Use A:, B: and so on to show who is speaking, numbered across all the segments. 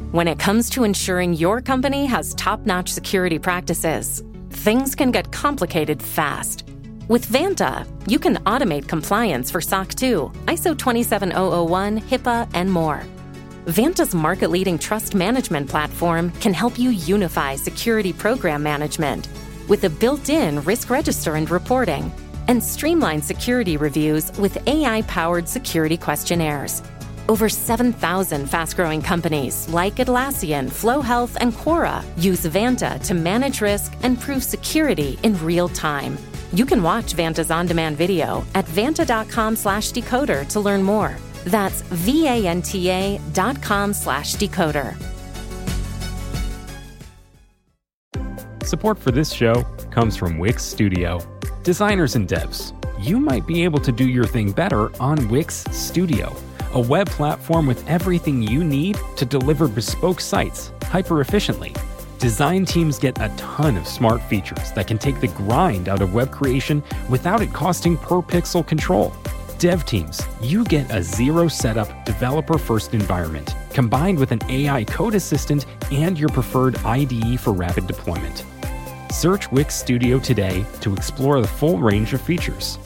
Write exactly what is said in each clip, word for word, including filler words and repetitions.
A: When it comes to ensuring your company has top-notch security practices, things can get complicated fast. With Vanta, you can automate compliance for S O C two, I S O twenty-seven thousand one, HIPAA, and more. Vanta's market-leading trust management platform can help you unify security program management with a built-in risk register and reporting, and streamline security reviews with A I-powered security questionnaires. Over seven thousand fast-growing companies like Atlassian, Flow Health, and Quora use Vanta to manage risk and prove security in real time. You can watch Vanta's on-demand video at vanta.com slash decoder to learn more. That's V-A-N-T-A dot com slash decoder.
B: Support for this show comes from Wix Studio. Designers and devs, you might be able to do your thing better on Wix Studio, a web platform with everything you need to deliver bespoke sites hyper-efficiently. Design teams get a ton of smart features that can take the grind out of web creation without it costing per pixel control. Dev teams, you get a zero setup, developer-first environment, combined with an A I code assistant and your preferred I D E for rapid deployment. Search Wix Studio today to explore the full range of features.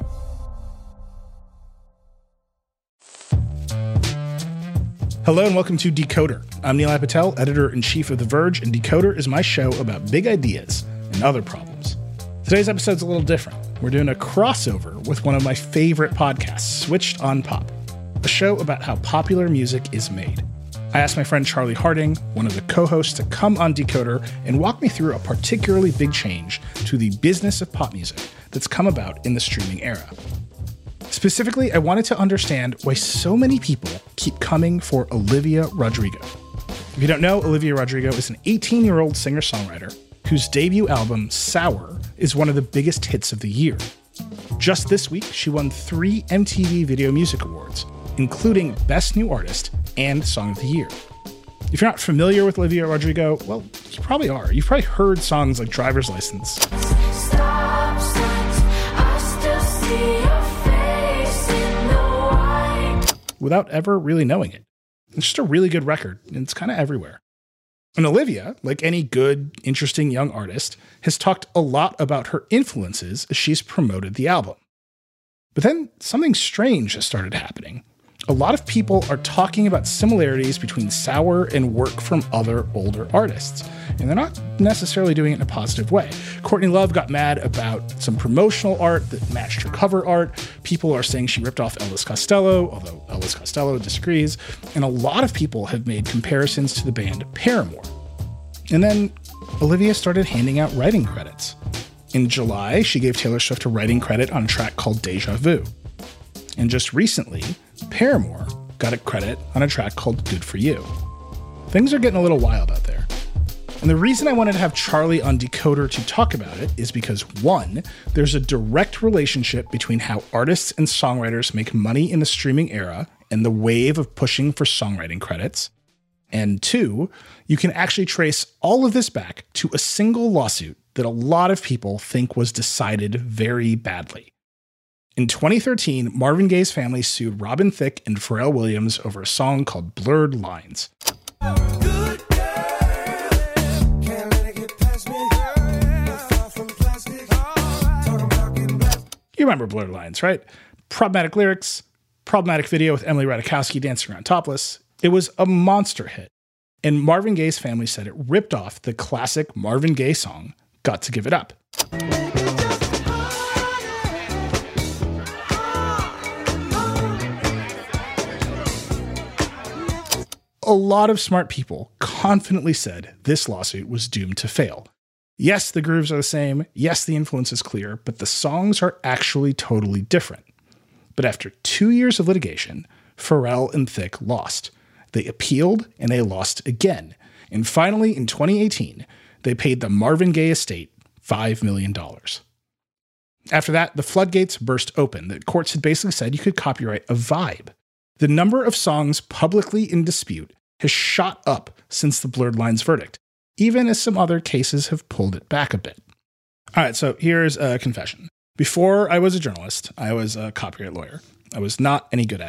C: Hello and welcome to Decoder. I'm Nilay Patel, editor-in-chief of The Verge, and Decoder is my show about big ideas and other problems. Today's episode's a little different. We're doing a crossover with one of my favorite podcasts, Switched on Pop, a show about how popular music is made. I asked my friend Charlie Harding, one of the co-hosts, to come on Decoder and walk me through a particularly big change to the business of pop music that's come about in the streaming era. Specifically, I wanted to understand why so many people keep coming for Olivia Rodrigo. If you don't know, Olivia Rodrigo is an eighteen-year-old singer-songwriter whose debut album, Sour, is one of the biggest hits of the year. Just this week, she won three M T V Video Music Awards, including Best New Artist and Song of the Year. If you're not familiar with Olivia Rodrigo, well, you probably are. You've probably heard songs like Driver's License. Stop signs, I still see your face in the white. Without ever really knowing it. It's just a really good record, and it's kind of everywhere. And Olivia, like any good, interesting young artist, has talked a lot about her influences as she's promoted the album. But then something strange has started happening. A lot of people are talking about similarities between Sour and work from other older artists, and they're not necessarily doing it in a positive way. Courtney Love got mad about some promotional art that matched her cover art. People are saying she ripped off Elvis Costello, although Elvis Costello disagrees, and a lot of people have made comparisons to the band Paramore. And then Olivia started handing out writing credits. In July, she gave Taylor Swift a writing credit on a track called Deja Vu. And just recently, Paramore got a credit on a track called Good For You. Things are getting a little wild out there. And the reason I wanted to have Charlie on Decoder to talk about it is because, one, there's a direct relationship between how artists and songwriters make money in the streaming era and the wave of pushing for songwriting credits. And two, you can actually trace all of this back to a single lawsuit that a lot of people think was decided very badly. In twenty thirteen, Marvin Gaye's family sued Robin Thicke and Pharrell Williams over a song called Blurred Lines. Good girl, can't let it get past me. From plastic. You remember Blurred Lines, right? Problematic lyrics, problematic video with Emily Ratajkowski dancing around topless. It was a monster hit. And Marvin Gaye's family said it ripped off the classic Marvin Gaye song, Got to Give It Up. A lot of smart people confidently said this lawsuit was doomed to fail. Yes, the grooves are the same. Yes, the influence is clear, but the songs are actually totally different. But after two years of litigation, Pharrell and Thicke lost. They appealed and they lost again. And finally, in twenty eighteen, they paid the Marvin Gaye estate five million dollars. After that, the floodgates burst open. The courts had basically said you could copyright a vibe. The number of songs publicly in dispute has shot up since the Blurred Lines verdict, even as some other cases have pulled it back a bit. All right, so here's a confession. Before I was a journalist, I was a copyright lawyer. I was not any good at it.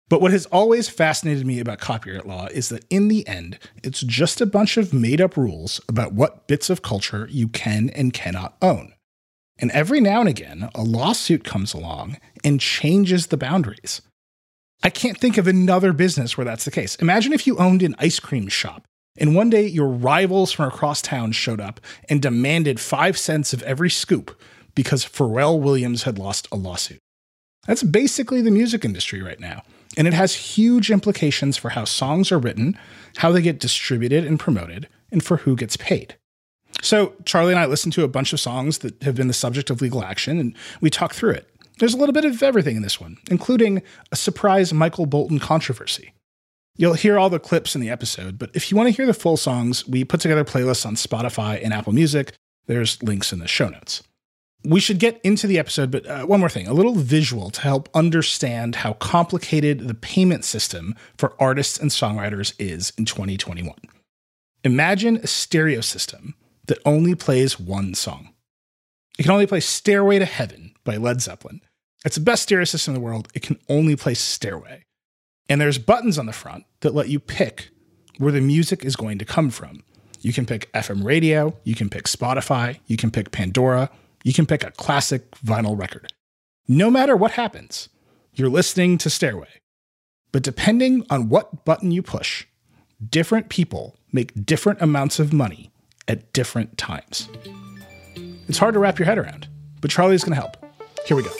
C: But what has always fascinated me about copyright law is that in the end, it's just a bunch of made-up rules about what bits of culture you can and cannot own. And every now and again, a lawsuit comes along and changes the boundaries. I can't think of another business where that's the case. Imagine if you owned an ice cream shop, and one day your rivals from across town showed up and demanded five cents of every scoop because Pharrell Williams had lost a lawsuit. That's basically the music industry right now. And it has huge implications for how songs are written, how they get distributed and promoted, and for who gets paid. So Charlie and I listened to a bunch of songs that have been the subject of legal action, and we talked through it. There's a little bit of everything in this one, including a surprise Michael Bolton controversy. You'll hear all the clips in the episode, but if you want to hear the full songs, we put together playlists on Spotify and Apple Music. There's links in the show notes. We should get into the episode, but uh, one more thing, a little visual to help understand how complicated the payment system for artists and songwriters is in twenty twenty-one. Imagine a stereo system that only plays one song. It can only play Stairway to Heaven by Led Zeppelin. It's the best stereo system in the world. It can only play Stairway. And there's buttons on the front that let you pick where the music is going to come from. You can pick F M radio, you can pick Spotify, you can pick Pandora, you can pick a classic vinyl record. No matter what happens, you're listening to Stairway. But depending on what button you push, different people make different amounts of money at different times. It's hard to wrap your head around, but Charlie's going to help. Here we go.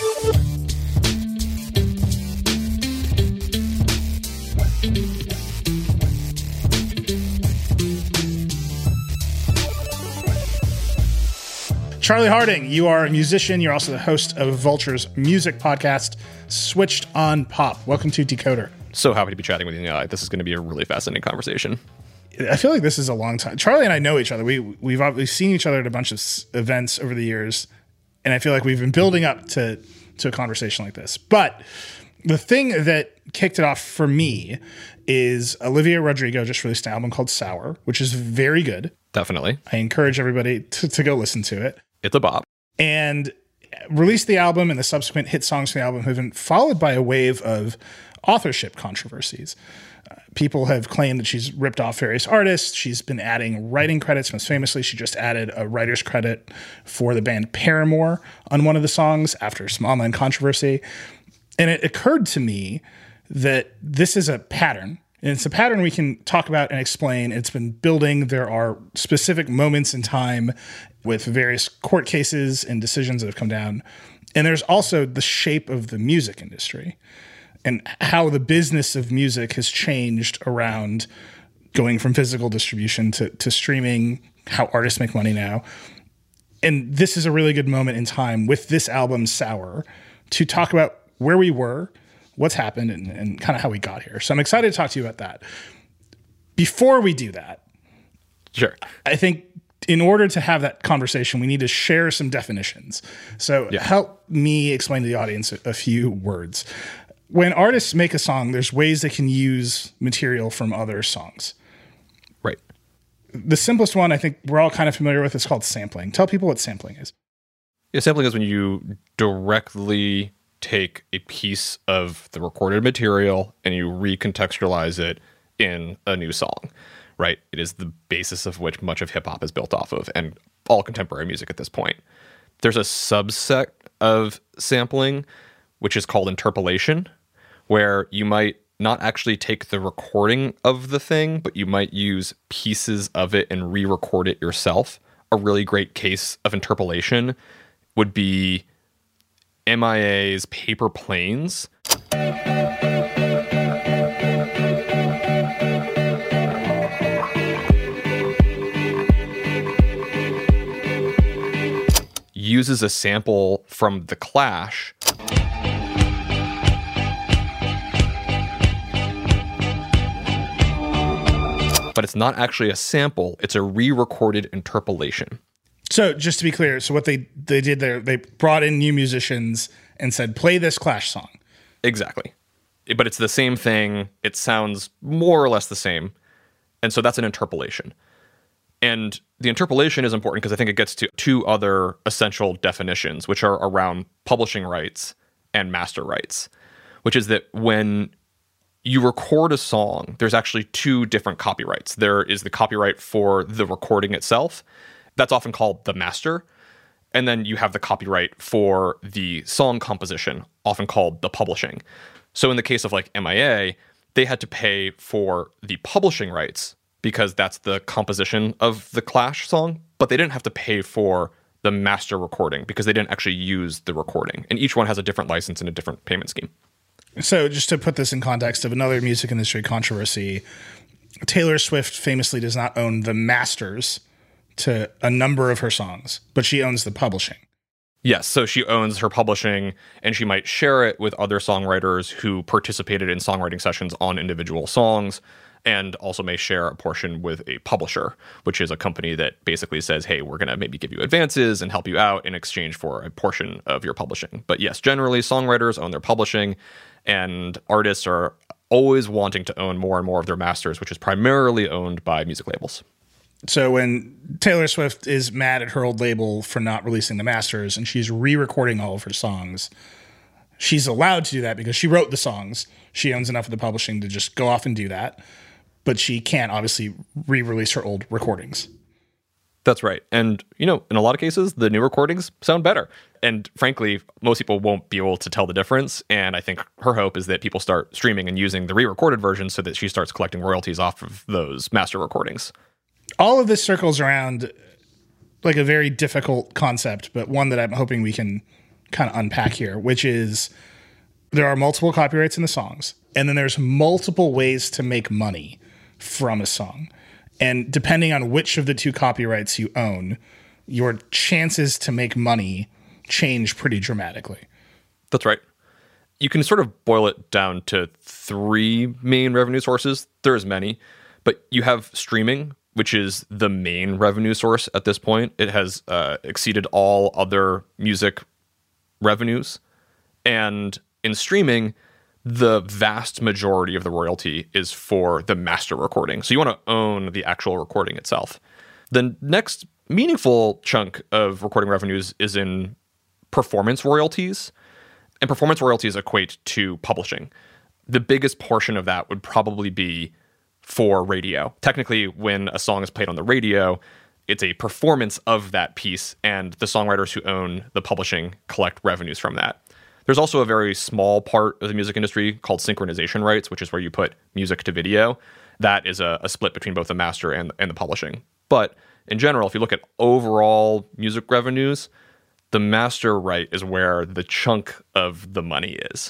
C: Charlie Harding, you are a musician. You're also the host of Vulture's music podcast, Switched on Pop. Welcome to Decoder.
D: So happy to be chatting with you. Yeah, this is going to be a really fascinating conversation.
C: I feel like this is a long time. Charlie and I know each other. We, we've, we've seen each other at a bunch of s- events over the years, and I feel like we've been building up to, to a conversation like this. But the thing that kicked it off for me is Olivia Rodrigo just released an album called Sour, which is very good.
D: Definitely.
C: I encourage everybody to, to go listen to it.
D: It's a bop.
C: And released the album, and the subsequent hit songs from the album have been followed by a wave of authorship controversies. Uh, people have claimed that she's ripped off various artists. She's been adding writing credits. Most famously, she just added a writer's credit for the band Paramore on one of the songs after some online controversy. And it occurred to me that this is a pattern. And it's a pattern we can talk about and explain. It's been building. There are specific moments in time with various court cases and decisions that have come down. And there's also the shape of the music industry and how the business of music has changed around going from physical distribution to, to streaming, how artists make money now. And this is a really good moment in time with this album, Sour, to talk about where we were, what's happened, and, and kind of how we got here. So I'm excited to talk to you about that. Before we do that,
D: sure.
C: I think in order to have that conversation, we need to share some definitions. So
D: yeah.
C: help me explain to the audience a, a few words. When artists make a song, there's ways they can use material from other songs.
D: Right.
C: The simplest one I think we're all kind of familiar with is called sampling. Tell people what sampling is.
D: Yeah, sampling is when you directly take a piece of the recorded material and you recontextualize it in a new song, right? It is the basis of which much of hip hop is built off of, and all contemporary music at this point. There's a subset of sampling, which is called interpolation, where you might not actually take the recording of the thing, but you might use pieces of it and re-record it yourself. A really great case of interpolation would be M I A's Paper Planes. Uses a sample from The Clash but it's not actually a sample, it's a re-recorded interpolation.
C: So just to be clear, so what they, they did there, they brought in new musicians and said, play this Clash song.
D: Exactly. But it's the same thing. It sounds more or less the same. And so that's an interpolation. And the interpolation is important because I think it gets to two other essential definitions, which are around publishing rights and master rights, which is that when you record a song, there's actually two different copyrights. There is the copyright for the recording itself. That's often called the master. And then you have the copyright for the song composition, often called the publishing. So in the case of like M I A, they had to pay for the publishing rights because that's the composition of the Clash song, but they didn't have to pay for the master recording because they didn't actually use the recording. And each one has a different license and a different payment scheme.
C: So just to put this in context of another music industry controversy, Taylor Swift famously does not own the masters to a number of her songs, but she owns the publishing.
D: Yes, so she owns her publishing, and she might share it with other songwriters who participated in songwriting sessions on individual songs, and also may share a portion with a publisher, which is a company that basically says, hey, we're going to maybe give you advances and help you out in exchange for a portion of your publishing. But yes, generally, songwriters own their publishing, and artists are always wanting to own more and more of their masters, which is primarily owned by music labels.
C: So when Taylor Swift is mad at her old label for not releasing the masters and she's re-recording all of her songs, she's allowed to do that because she wrote the songs. She owns enough of the publishing to just go off and do that. But she can't obviously re-release her old recordings.
D: That's right. And, you know, in a lot of cases, the new recordings sound better. And frankly, most people won't be able to tell the difference. And I think her hope is that people start streaming and using the re-recorded version so that she starts collecting royalties off of those master recordings.
C: All of this circles around like a very difficult concept, but one that I'm hoping we can kind of unpack here, which is there are multiple copyrights in the songs, and then there's multiple ways to make money from a song. And depending on which of the two copyrights you own, your chances to make money change pretty dramatically.
D: That's right. You can sort of boil it down to three main revenue sources. There's many, but you have streaming, which is the main revenue source at this point. It has uh, exceeded all other music revenues. And in streaming, the vast majority of the royalty is for the master recording. So you want to own the actual recording itself. The next meaningful chunk of recording revenues is in performance royalties. And performance royalties equate to publishing. The biggest portion of that would probably be for radio. Technically, when a song is played on the radio, it's a performance of that piece, and the songwriters who own the publishing collect revenues from that. There's also a very small part of the music industry called synchronization rights, which is where you put music to video. That is a, a split between both the master and, and the publishing. But in general, if you look at overall music revenues, the master right is where the chunk of the money is.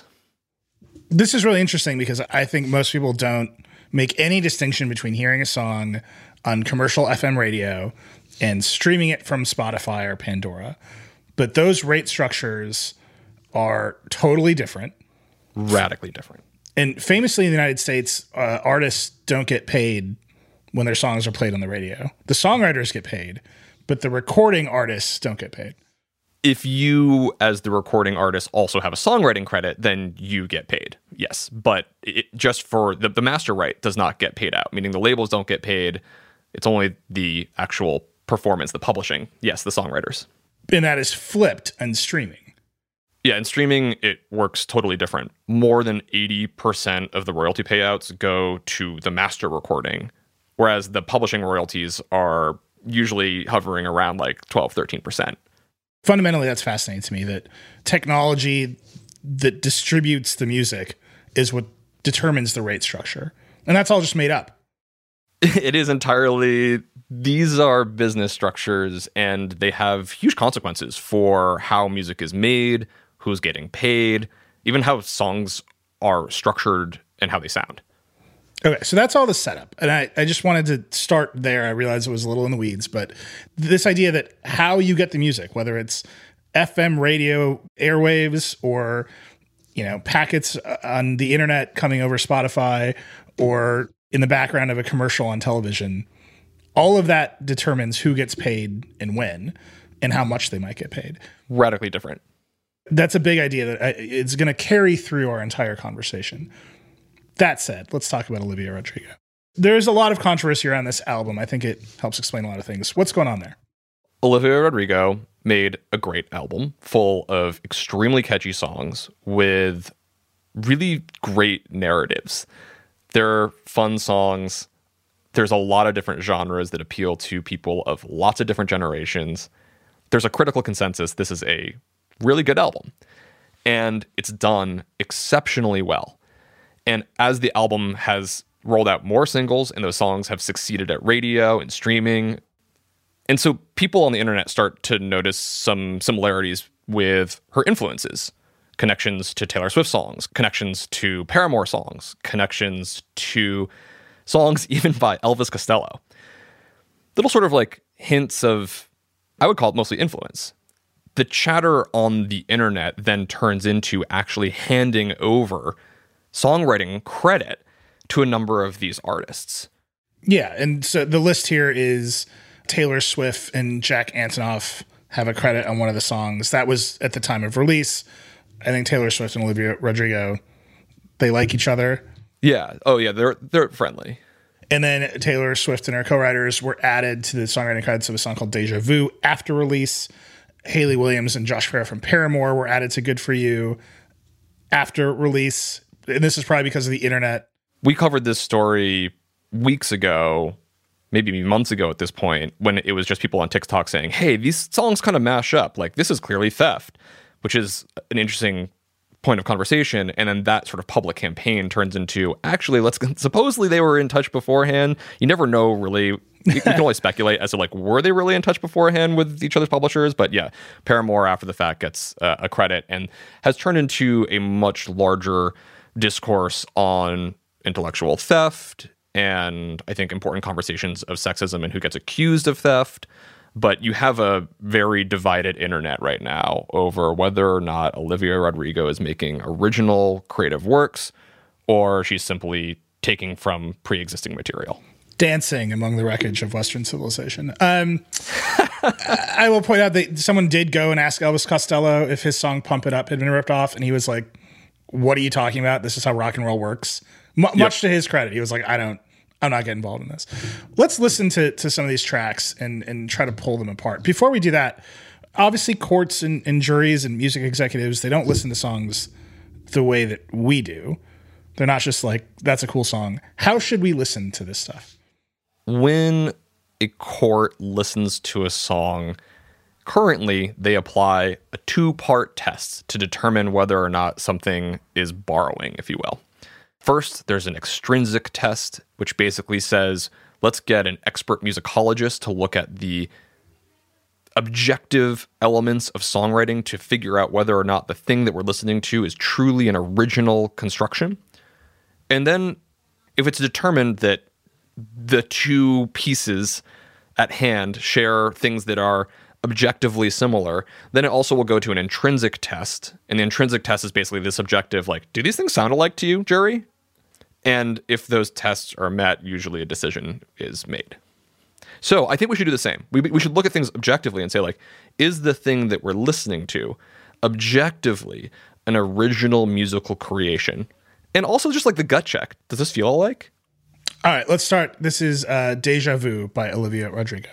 C: This is really interesting because I think most people don't make any distinction between hearing a song on commercial F M radio and streaming it from Spotify or Pandora. But those rate structures are totally different.
D: Radically different.
C: And famously in the United States, uh, artists don't get paid when their songs are played on the radio. The songwriters get paid, but the recording artists don't get paid.
D: If you, as the recording artist, also have a songwriting credit, then you get paid. Yes. But it, just for the, the master right does not get paid out, meaning the labels don't get paid. It's only the actual performance, the publishing. Yes, the songwriters.
C: And that is flipped and streaming.
D: Yeah, in streaming, it works totally different. More than eighty percent of the royalty payouts go to the master recording, whereas the publishing royalties are usually hovering around like twelve, thirteen percent.
C: Fundamentally, that's fascinating to me, that technology that distributes the music is what determines the rate structure. And that's all just made up.
D: It is entirely, these are business structures, and they have huge consequences for how music is made, who's getting paid, even how songs are structured and how they sound.
C: Okay, so that's all the setup. And I, I just wanted to start there. I realized it was a little in the weeds, but this idea that how you get the music, whether it's F M radio airwaves or, you know, packets on the internet coming over Spotify or in the background of a commercial on television, all of that determines who gets paid and when and how much they might get paid.
D: Radically different.
C: That's a big idea that I, it's going to carry through our entire conversation. That said, let's talk about Olivia Rodrigo. There's a lot of controversy around this album. I think it helps explain a lot of things. What's going on there?
D: Olivia Rodrigo made a great album full of extremely catchy songs with really great narratives. They're fun songs. There's a lot of different genres that appeal to people of lots of different generations. There's a critical consensus. This is a really good album. And it's done exceptionally well. And as the album has rolled out more singles and those songs have succeeded at radio and streaming, and so people on the internet start to notice some similarities with her influences, connections to Taylor Swift songs, connections to Paramore songs, connections to songs even by Elvis Costello. Little sort of like hints of, I would call it mostly influence. The chatter on the internet then turns into actually handing over songwriting credit to a number of these artists.
C: Yeah, and so the list here is Taylor Swift and Jack Antonoff have a credit on one of the songs. That was at the time of release. I think Taylor Swift and Olivia Rodrigo, they like each other.
D: Yeah. Oh, yeah. They're they're friendly.
C: And then Taylor Swift and her co-writers were added to the songwriting credits of a song called Deja Vu after release. Haley Williams and Josh Farah from Paramore were added to Good For You after release. And this is probably because of the internet.
D: We covered this story weeks ago, maybe months ago at this point, when it was just people on TikTok saying, hey, these songs kind of mash up. Like, this is clearly theft, which is an interesting point of conversation. And then that sort of public campaign turns into, actually, let's supposedly they were in touch beforehand. You never know, really. You can only speculate as to, like, were they really in touch beforehand with each other's publishers? But yeah, Paramore after the fact gets uh, a credit and has turned into a much larger discourse on intellectual theft and I think important conversations of sexism and who gets accused of theft. But you have a very divided internet right now over whether or not Olivia Rodrigo is making original creative works or she's simply taking from pre-existing material.
C: Dancing among the wreckage of Western civilization. Um, I will point out that someone did go and ask Elvis Costello if his song Pump It Up had been ripped off, and he was like, what are you talking about? This is how rock and roll works. M- yep. Much to his credit, he was like, I don't, I'm not getting involved in this. Let's listen to, to some of these tracks and, and try to pull them apart. Before we do that, obviously courts and, and juries and music executives, they don't listen to songs the way that we do. They're not just like, that's a cool song. How should we listen to this stuff?
D: When a court listens to a song, currently they apply a two-part test to determine whether or not something is borrowing, if you will. First, there's an extrinsic test, which basically says, let's get an expert musicologist to look at the objective elements of songwriting to figure out whether or not the thing that we're listening to is truly an original construction. And then if it's determined that the two pieces at hand share things that are objectively similar, then it also will go to an intrinsic test. And the intrinsic test is basically the subjective, like, do these things sound alike to you, jury? And if those tests are met, usually a decision is made. So I think we should do the same. We, we should look at things objectively and say, like, is the thing that we're listening to objectively an original musical creation? And also just like the gut check. Does this feel alike?
C: All right, let's start. This is uh, Deja Vu by Olivia Rodrigo.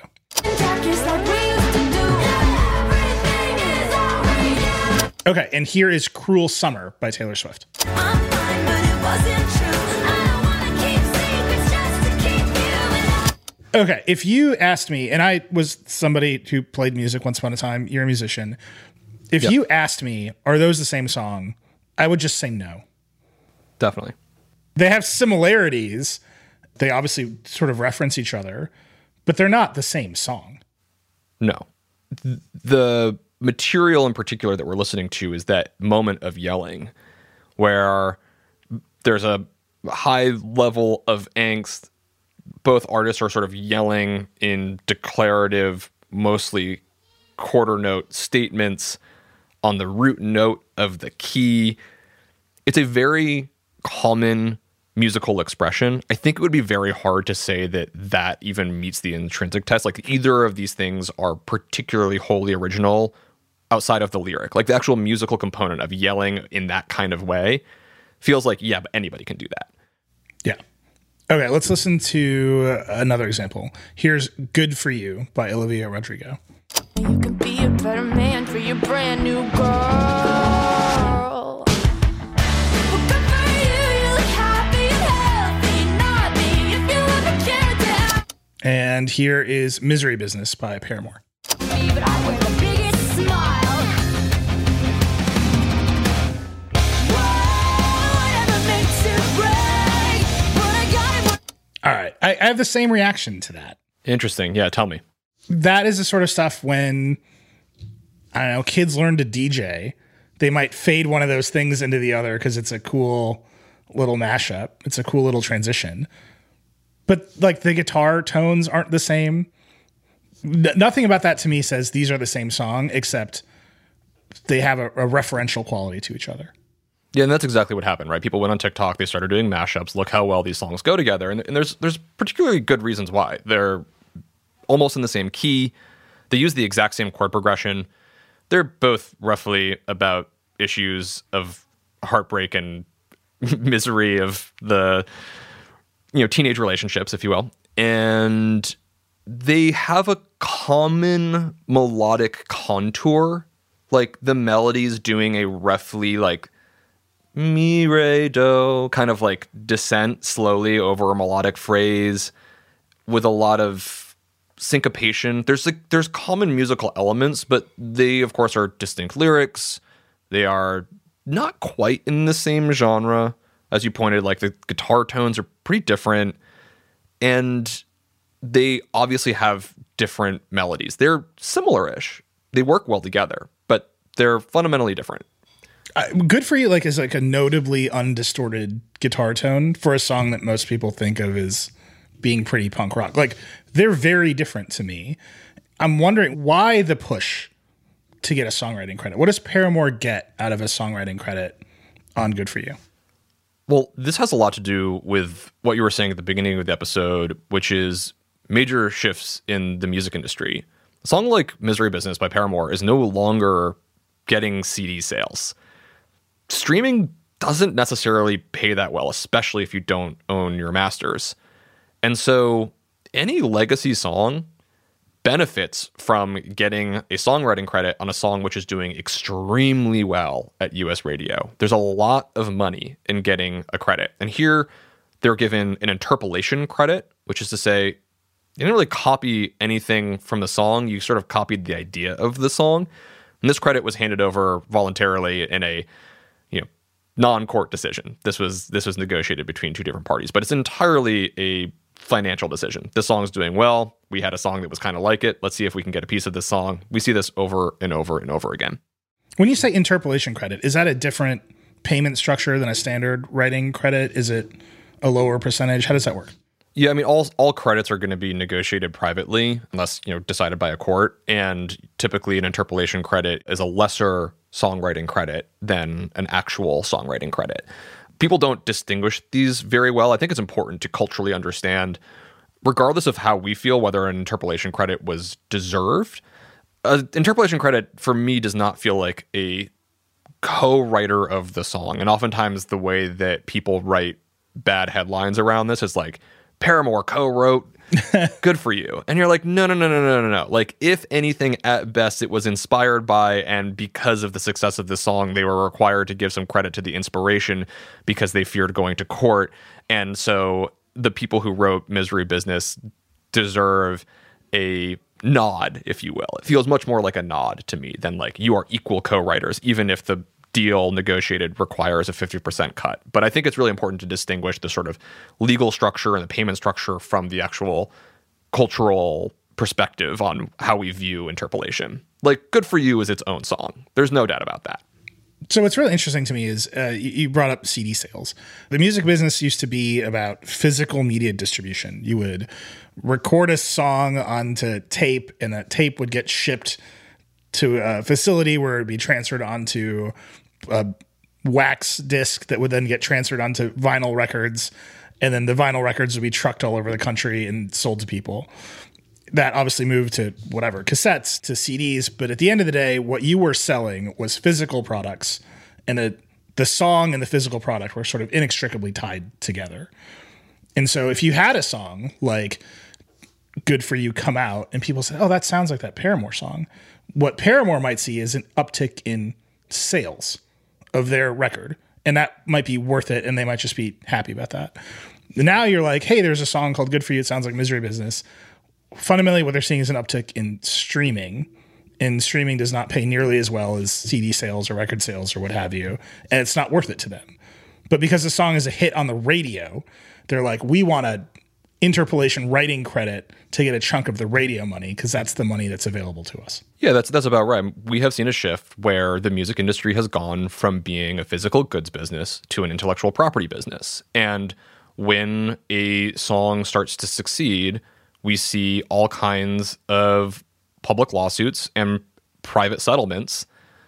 C: Okay, and here is Cruel Summer by Taylor Swift. I'm fine, but it wasn't true. I don't wanna keep secrets just to keep you in. Okay, if you asked me, and I was somebody who played music once upon a time, you're a musician. If yep. you asked me, are those the same song? I would just say no.
D: Definitely.
C: They have similarities. They obviously sort of reference each other, but they're not the same song.
D: No. The material in particular that we're listening to is that moment of yelling where there's a high level of angst. Both artists are sort of yelling in declarative, mostly quarter note statements on the root note of the key. It's a very common musical expression. I think it would be very hard to say that that even meets the intrinsic test. Like, either of these things are particularly wholly original outside of the lyric. Like, the actual musical component of yelling in that kind of way feels like, yeah, but anybody can do that.
C: Yeah. Okay, let's listen to another example. Here's Good For You by Olivia Rodrigo. You could be a better man for your brand new girl. Well, And here is Misery Business by Paramore.
E: Me, but I wear the biggest smile. Whoa, whatever makes it right. But I got it.
C: All right. I, I have the same reaction to that.
D: Interesting. Yeah, tell me.
C: That is the sort of stuff when, I don't know, kids learn to D J. They might fade one of those things into the other because it's a cool little mashup. It's a cool little transition. But like the guitar tones aren't the same. N- nothing about that to me says these are the same song, except they have a, a referential quality to each other.
D: Yeah, and that's exactly what happened, right? People went on TikTok, they started doing mashups. Look how well these songs go together. And, and there's there's particularly good reasons why. They're almost in the same key. They use the exact same chord progression. They're both roughly about issues of heartbreak and misery of the, you know, teenage relationships, if you will. And they have a common melodic contour, like the melodies doing a roughly like mi, re, do kind of like descent slowly over a melodic phrase with a lot of syncopation. There's like there's common musical elements, but they of course are distinct lyrics. They are not quite in the same genre. As you pointed, like the guitar tones are pretty different, and they obviously have different melodies. They're similar-ish. They work well together, but they're fundamentally different.
C: Uh, Good For You like is like a notably undistorted guitar tone for a song that most people think of as being pretty punk rock. Like they're very different to me. I'm wondering why the push to get a songwriting credit. What does Paramore get out of a songwriting credit on Good For You?
D: Well, this has a lot to do with what you were saying at the beginning of the episode, which is major shifts in the music industry. A song like Misery Business by Paramore is no longer getting C D sales. Streaming doesn't necessarily pay that well, especially if you don't own your masters. And so any legacy song benefits from getting a songwriting credit on a song which is doing extremely well at U S radio. There's a lot of money in getting a credit. And here they're given an interpolation credit, which is to say you didn't really copy anything from the song. You sort of copied the idea of the song. And this credit was handed over voluntarily in a, you know, non-court decision. This was this was negotiated between two different parties, but it's entirely a financial decision. This song's doing well. We had a song that was kind of like it. Let's see if we can get a piece of this song. We see this over and over and over again.
C: When you say interpolation credit, is that a different payment structure than a standard writing credit? Is it a lower percentage? How does that work?
D: Yeah, I mean, all all credits are going to be negotiated privately unless, you know, decided by a court. And typically an interpolation credit is a lesser songwriting credit than an actual songwriting credit. People don't distinguish these very well. I think it's important to culturally understand, regardless of how we feel, whether an interpolation credit was deserved. An interpolation credit, for me, does not feel like a co-writer of the song. And oftentimes the way that people write bad headlines around this is like, Paramore co-wrote Good For You. And you're like, no, no, no, no, no, no, no. Like, if anything, at best, it was inspired by, and because of the success of the song, they were required to give some credit to the inspiration because they feared going to court. And so the people who wrote Misery Business deserve a nod, if you will. It feels much more like a nod to me than like you are equal co-writers, even if the deal negotiated requires a fifty percent cut. But I think it's really important to distinguish the sort of legal structure and the payment structure from the actual cultural perspective on how we view interpolation. Like, Good For You is its own song. There's no doubt about that.
C: So what's really interesting to me is uh, you brought up C D sales. The music business used to be about physical media distribution. You would record a song onto tape, and that tape would get shipped to a facility where it would be transferred onto a wax disc that would then get transferred onto vinyl records, and then the vinyl records would be trucked all over the country and sold to people. That obviously moved to whatever, cassettes to C Ds, but at the end of the day, what you were selling was physical products, and the, the song and the physical product were sort of inextricably tied together. And so if you had a song like Good For You come out and people say, oh, that sounds like that Paramore song, what Paramore might see is an uptick in sales of their record, and that might be worth it, and they might just be happy about that. Now you're like, hey, there's a song called Good For You. It sounds like Misery Business. fundamentally what they're seeing is an uptick in streaming, and streaming does not pay nearly as well as C D sales or record sales or what have you, and it's not worth it to them. But because the song is a hit on the radio, they're like, we want a interpolation writing credit to get a chunk of the radio money because that's the money that's available to us.
D: Yeah, that's that's about right. We have seen a shift where the music industry has gone from being a physical goods business to an intellectual property business. And when a song starts to succeed, we see all kinds of public lawsuits and private settlements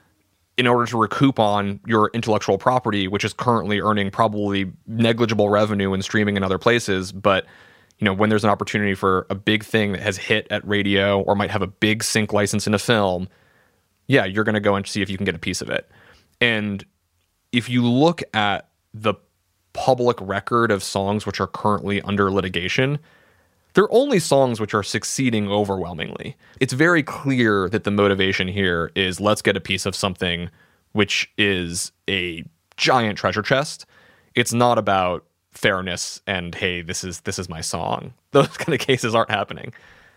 D: in order to recoup on your intellectual property, which is currently earning probably negligible revenue in streaming and other places. But you know, when there's an opportunity for a big thing that has hit at radio or might have a big sync license in a film, yeah, you're going to go and see if you can get a piece of it. And if you look at the public record of songs which are currently under litigation, they're only songs which are succeeding overwhelmingly. It's very clear that the motivation here is let's get a piece of something which is a giant treasure chest. It's not about fairness and, hey, this is this is my song. Those kind of cases aren't happening.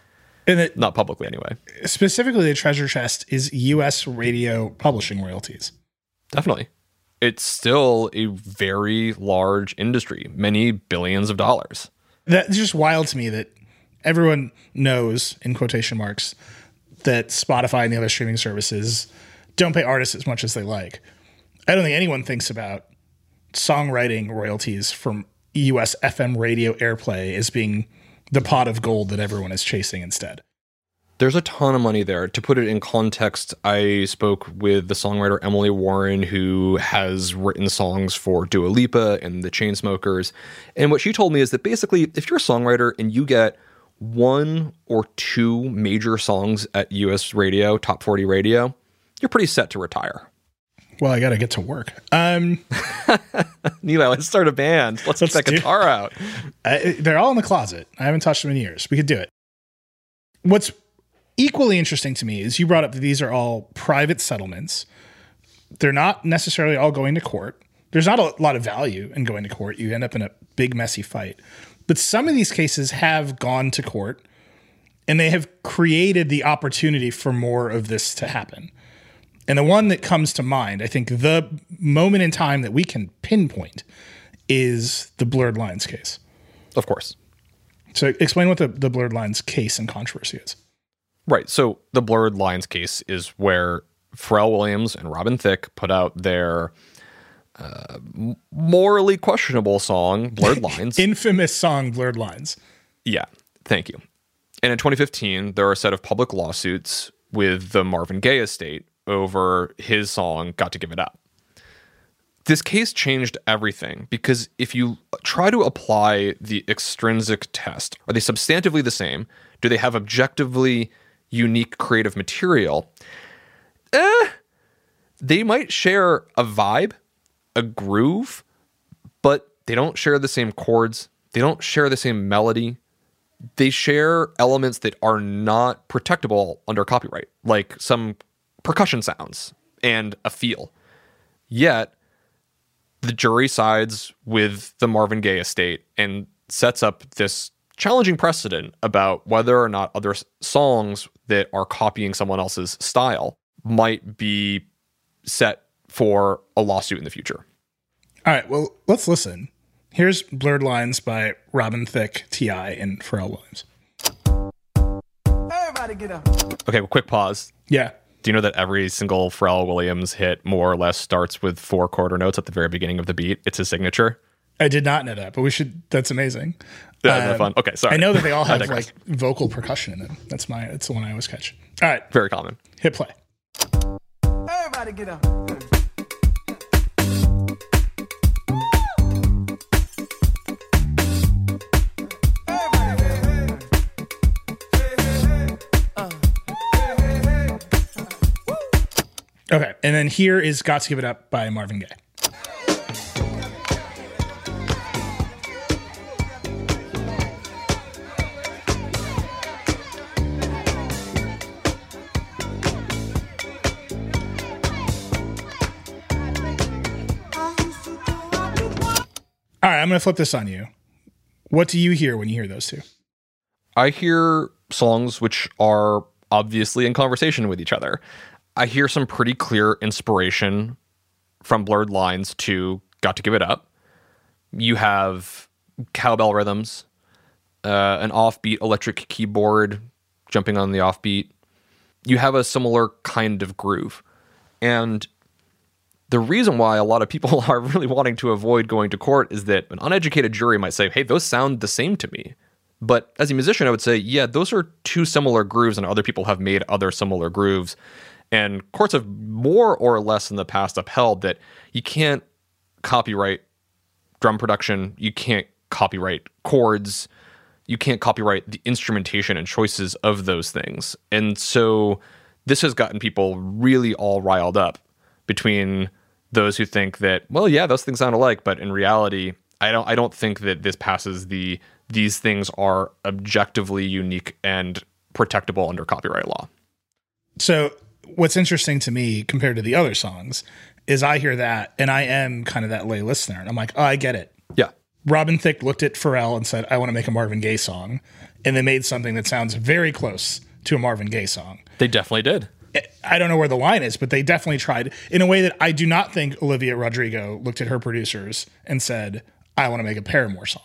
C: And it,
D: not publicly anyway.
C: Specifically, the treasure chest is U S radio publishing royalties.
D: Definitely. It's still a very large industry, many billions of dollars.
C: That's just wild to me that everyone knows, in quotation marks, that Spotify and the other streaming services don't pay artists as much as they like. I don't think anyone thinks about songwriting royalties from U S F M radio airplay as being the pot of gold that everyone is chasing instead.
D: There's a ton of money there. To put it in context, I spoke with the songwriter Emily Warren, who has written songs for Dua Lipa and the Chainsmokers. And what she told me is that basically, if you're a songwriter and you get one or two major songs at U S radio, top forty radio, you're pretty set to retire.
C: Well, I got to get to work. Um,
D: Neil, let's start a band. Let's, let's get that guitar out.
C: I, they're all in the closet. I haven't touched them in years. We could do it. What's equally interesting to me is you brought up that these are all private settlements. They're not necessarily all going to court. There's not a lot of value in going to court. You end up in a big, messy fight. But some of these cases have gone to court, and they have created the opportunity for more of this to happen. And the one that comes to mind, I think the moment in time that we can pinpoint is the Blurred Lines case.
D: Of course.
C: So explain what the, the Blurred Lines case and controversy is.
D: Right. So the Blurred Lines case is where Pharrell Williams and Robin Thicke put out their uh, morally questionable song, Blurred Lines.
C: Infamous song, Blurred Lines.
D: Yeah. Thank you. And in twenty fifteen, there are a set of public lawsuits with the Marvin Gaye estate over his song, Got to Give It Up. This case changed everything because if you try to apply the extrinsic test, are they substantively the same? Do they have objectively unique creative material? Eh, they might share a vibe, a groove, but they don't share the same chords. They don't share the same melody. They share elements that are not protectable under copyright, like some percussion sounds and a feel. Yet, the jury sides with the Marvin Gaye estate and sets up this challenging precedent about whether or not other songs that are copying someone else's style might be set for a lawsuit in the future.
C: All right, well, let's listen. Here's Blurred Lines by Robin Thicke, T I, and Pharrell Williams.
E: Everybody get up.
D: Okay, well, quick pause.
C: Yeah.
D: Do you know that every single Pharrell Williams hit more or less starts with four quarter notes at the very beginning of the beat? It's his signature.
C: I did not know that, but we should. That's amazing.
D: Yeah, isn't that
C: Um,
D: fun? Okay, sorry.
C: I know that they all
D: I
C: have
D: digress.
C: like vocal percussion in them. That's my. That's the one I always catch. All right,
D: Very common.
C: hit play.
E: Everybody get up.
C: Okay, and then here is "Got to Give It Up" by Marvin Gaye. All right, I'm going to flip this on you. What do you hear when you hear those two?
D: I hear songs which are obviously in conversation with each other. I hear some pretty clear inspiration from Blurred Lines to Got to Give It Up. You have cowbell rhythms, uh, an offbeat electric keyboard jumping on the offbeat. You have a similar kind of groove. And the reason why a lot of people are really wanting to avoid going to court is that an uneducated jury might say, hey, those sound the same to me. But as a musician, I would say, yeah, those are two similar grooves, and other people have made other similar grooves. And courts have more or less in the past upheld that you can't copyright drum production, you can't copyright chords, you can't copyright the instrumentation and choices of those things. And so this has gotten people really all riled up between those who think that, well, yeah, those things sound alike, but in reality, I don't I don't think that this passes the these things are objectively unique and protectable under copyright law.
C: So what's interesting to me compared to the other songs is I hear that and I am kind of that lay listener. And I'm like, oh, I get it.
D: Yeah.
C: Robin Thicke looked at Pharrell and said, I want to make a Marvin Gaye song. And they made something that sounds very close to a Marvin Gaye song.
D: They definitely did.
C: I don't know where the line is, but they definitely tried in a way that I do not think Olivia Rodrigo looked at her producers and said, I want to make a Paramore song.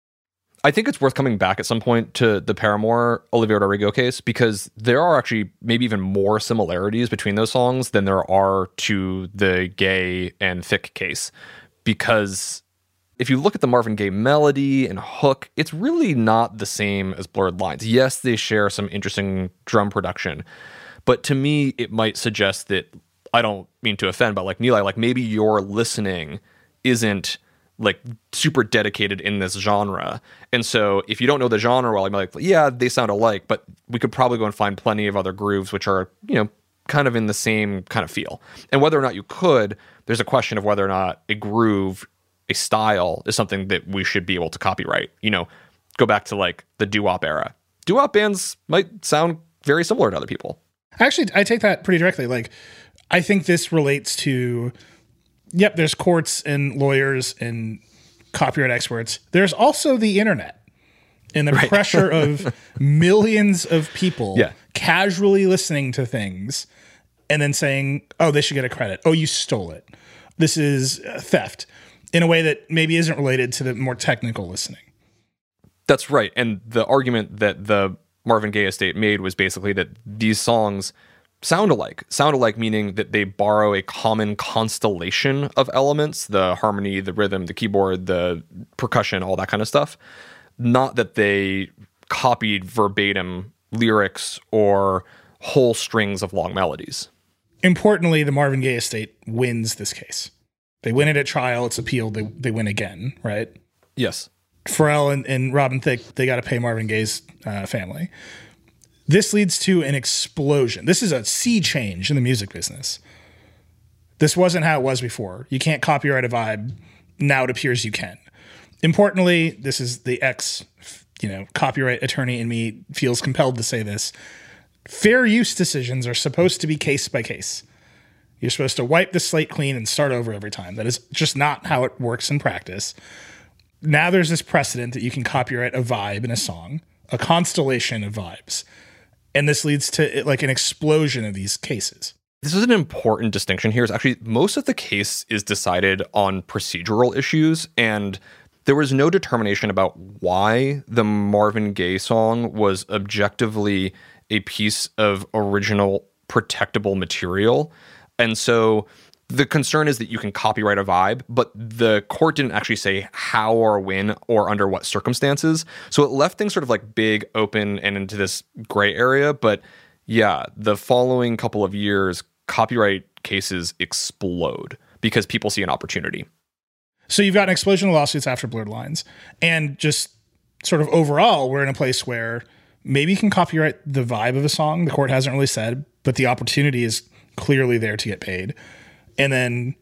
D: I think it's worth coming back at some point to the Paramore Olivia Rodrigo case, because there are actually maybe even more similarities between those songs than there are to the Gaye and Thicke case. Because if you look at the Marvin Gaye melody and hook, it's really not the same as Blurred Lines. Yes, they share some interesting drum production, but to me, it might suggest that, I don't mean to offend, but like Nilay, like maybe your listening isn't like super dedicated in this genre. And so if you don't know the genre well, I'm like, yeah, they sound alike, but we could probably go and find plenty of other grooves which are, you know, kind of in the same kind of feel. And whether or not you could, there's a question of whether or not a groove, a style is something that we should be able to copyright. You know, go back to like the doo-wop era. Doo-wop bands might sound very similar to other people.
C: Actually, I take that pretty directly. Like, I think this relates to, yep, there's courts and lawyers and copyright experts. There's also the internet and the right. pressure of millions of people
D: yeah.
C: casually listening to things and then saying, oh, they should get a credit. Oh, you stole it. This is theft in a way that maybe isn't related to the more technical listening.
D: That's right. And the argument that the Marvin Gaye estate made was basically that these songs sound alike. Sound alike meaning that they borrow a common constellation of elements, the harmony, the rhythm, the keyboard, the percussion, all that kind of stuff. Not that they copied verbatim lyrics or whole strings of long melodies.
C: Importantly, the Marvin Gaye estate wins this case. They win it at trial. It's appealed. They, they win again, right?
D: Yes.
C: Pharrell and, and Robin Thicke, they got to pay Marvin Gaye's uh, family. This leads to an explosion. This is a sea change in the music business. This wasn't how it was before. You can't copyright a vibe. Now it appears you can. Importantly, this is the ex, you know, copyright attorney in me feels compelled to say this. Fair use decisions are supposed to be case by case. You're supposed to wipe the slate clean and start over every time. That is just not how it works in practice. Now there's this precedent that you can copyright a vibe in a song, a constellation of vibes. And this leads to like an explosion of these cases.
D: This is an important distinction here. Is actually most of the case is decided on procedural issues, and there was no determination about why the Marvin Gaye song was objectively a piece of original protectable material. And so the concern is that you can copyright a vibe, but the court didn't actually say how or when or under what circumstances. So it left things sort of like big, open, and into this gray area. But yeah, the following couple of years, copyright cases explode because people see an opportunity.
C: So you've got an explosion of lawsuits after Blurred Lines. And just sort of overall, we're in a place where maybe you can copyright the vibe of a song. The court hasn't really said, but the opportunity is clearly there to get paid. And then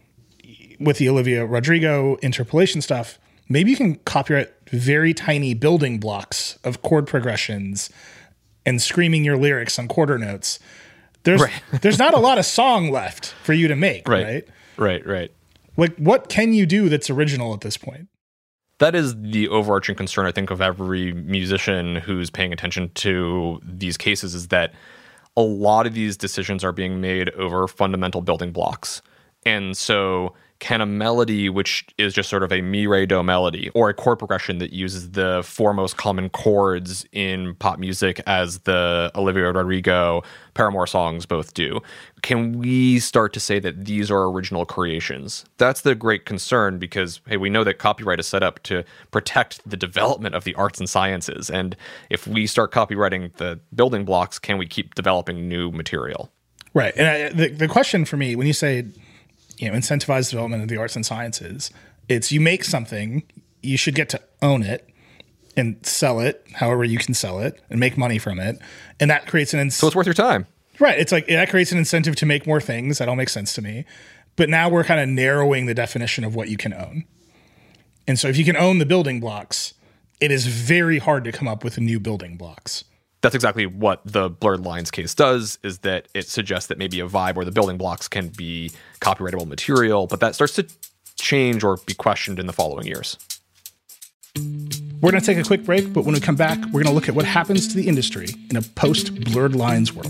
C: with the Olivia Rodrigo interpolation stuff, maybe you can copyright very tiny building blocks of chord progressions and screaming your lyrics on quarter notes. There's right. there's not a lot of song left for you to make,
D: right?
C: Right,
D: right, right.
C: Like, what can you do that's original at this point?
D: That is the overarching concern, I think, of every musician who's paying attention to these cases, is that a lot of these decisions are being made over fundamental building blocks. And so can a melody, which is just sort of a mi, re, do melody, or a chord progression that uses the four most common chords in pop music, as the Olivia Rodrigo Paramore songs both do, can we start to say that these are original creations? That's the great concern, because, hey, we know that copyright is set up to protect the development of the arts and sciences. And if we start copywriting the building blocks, can we keep developing new material?
C: Right. And I, the, the question for me, when you say, you know, incentivize development of the arts and sciences, it's you make something, you should get to own it and sell it however you can sell it and make money from it. And that creates an... Ins-
D: so it's worth your time.
C: Right. It's like that creates an incentive to make more things. That all makes sense to me. But now we're kind of narrowing the definition of what you can own. And so if you can own the building blocks, it is very hard to come up with new building blocks.
D: That's exactly what the Blurred Lines case does, is that it suggests that maybe a vibe where the building blocks can be copyrightable material, but that starts to change or be questioned in the following years.
C: We're going to take a quick break, but when we come back, we're going to look at what happens to the industry in a post-Blurred Lines world.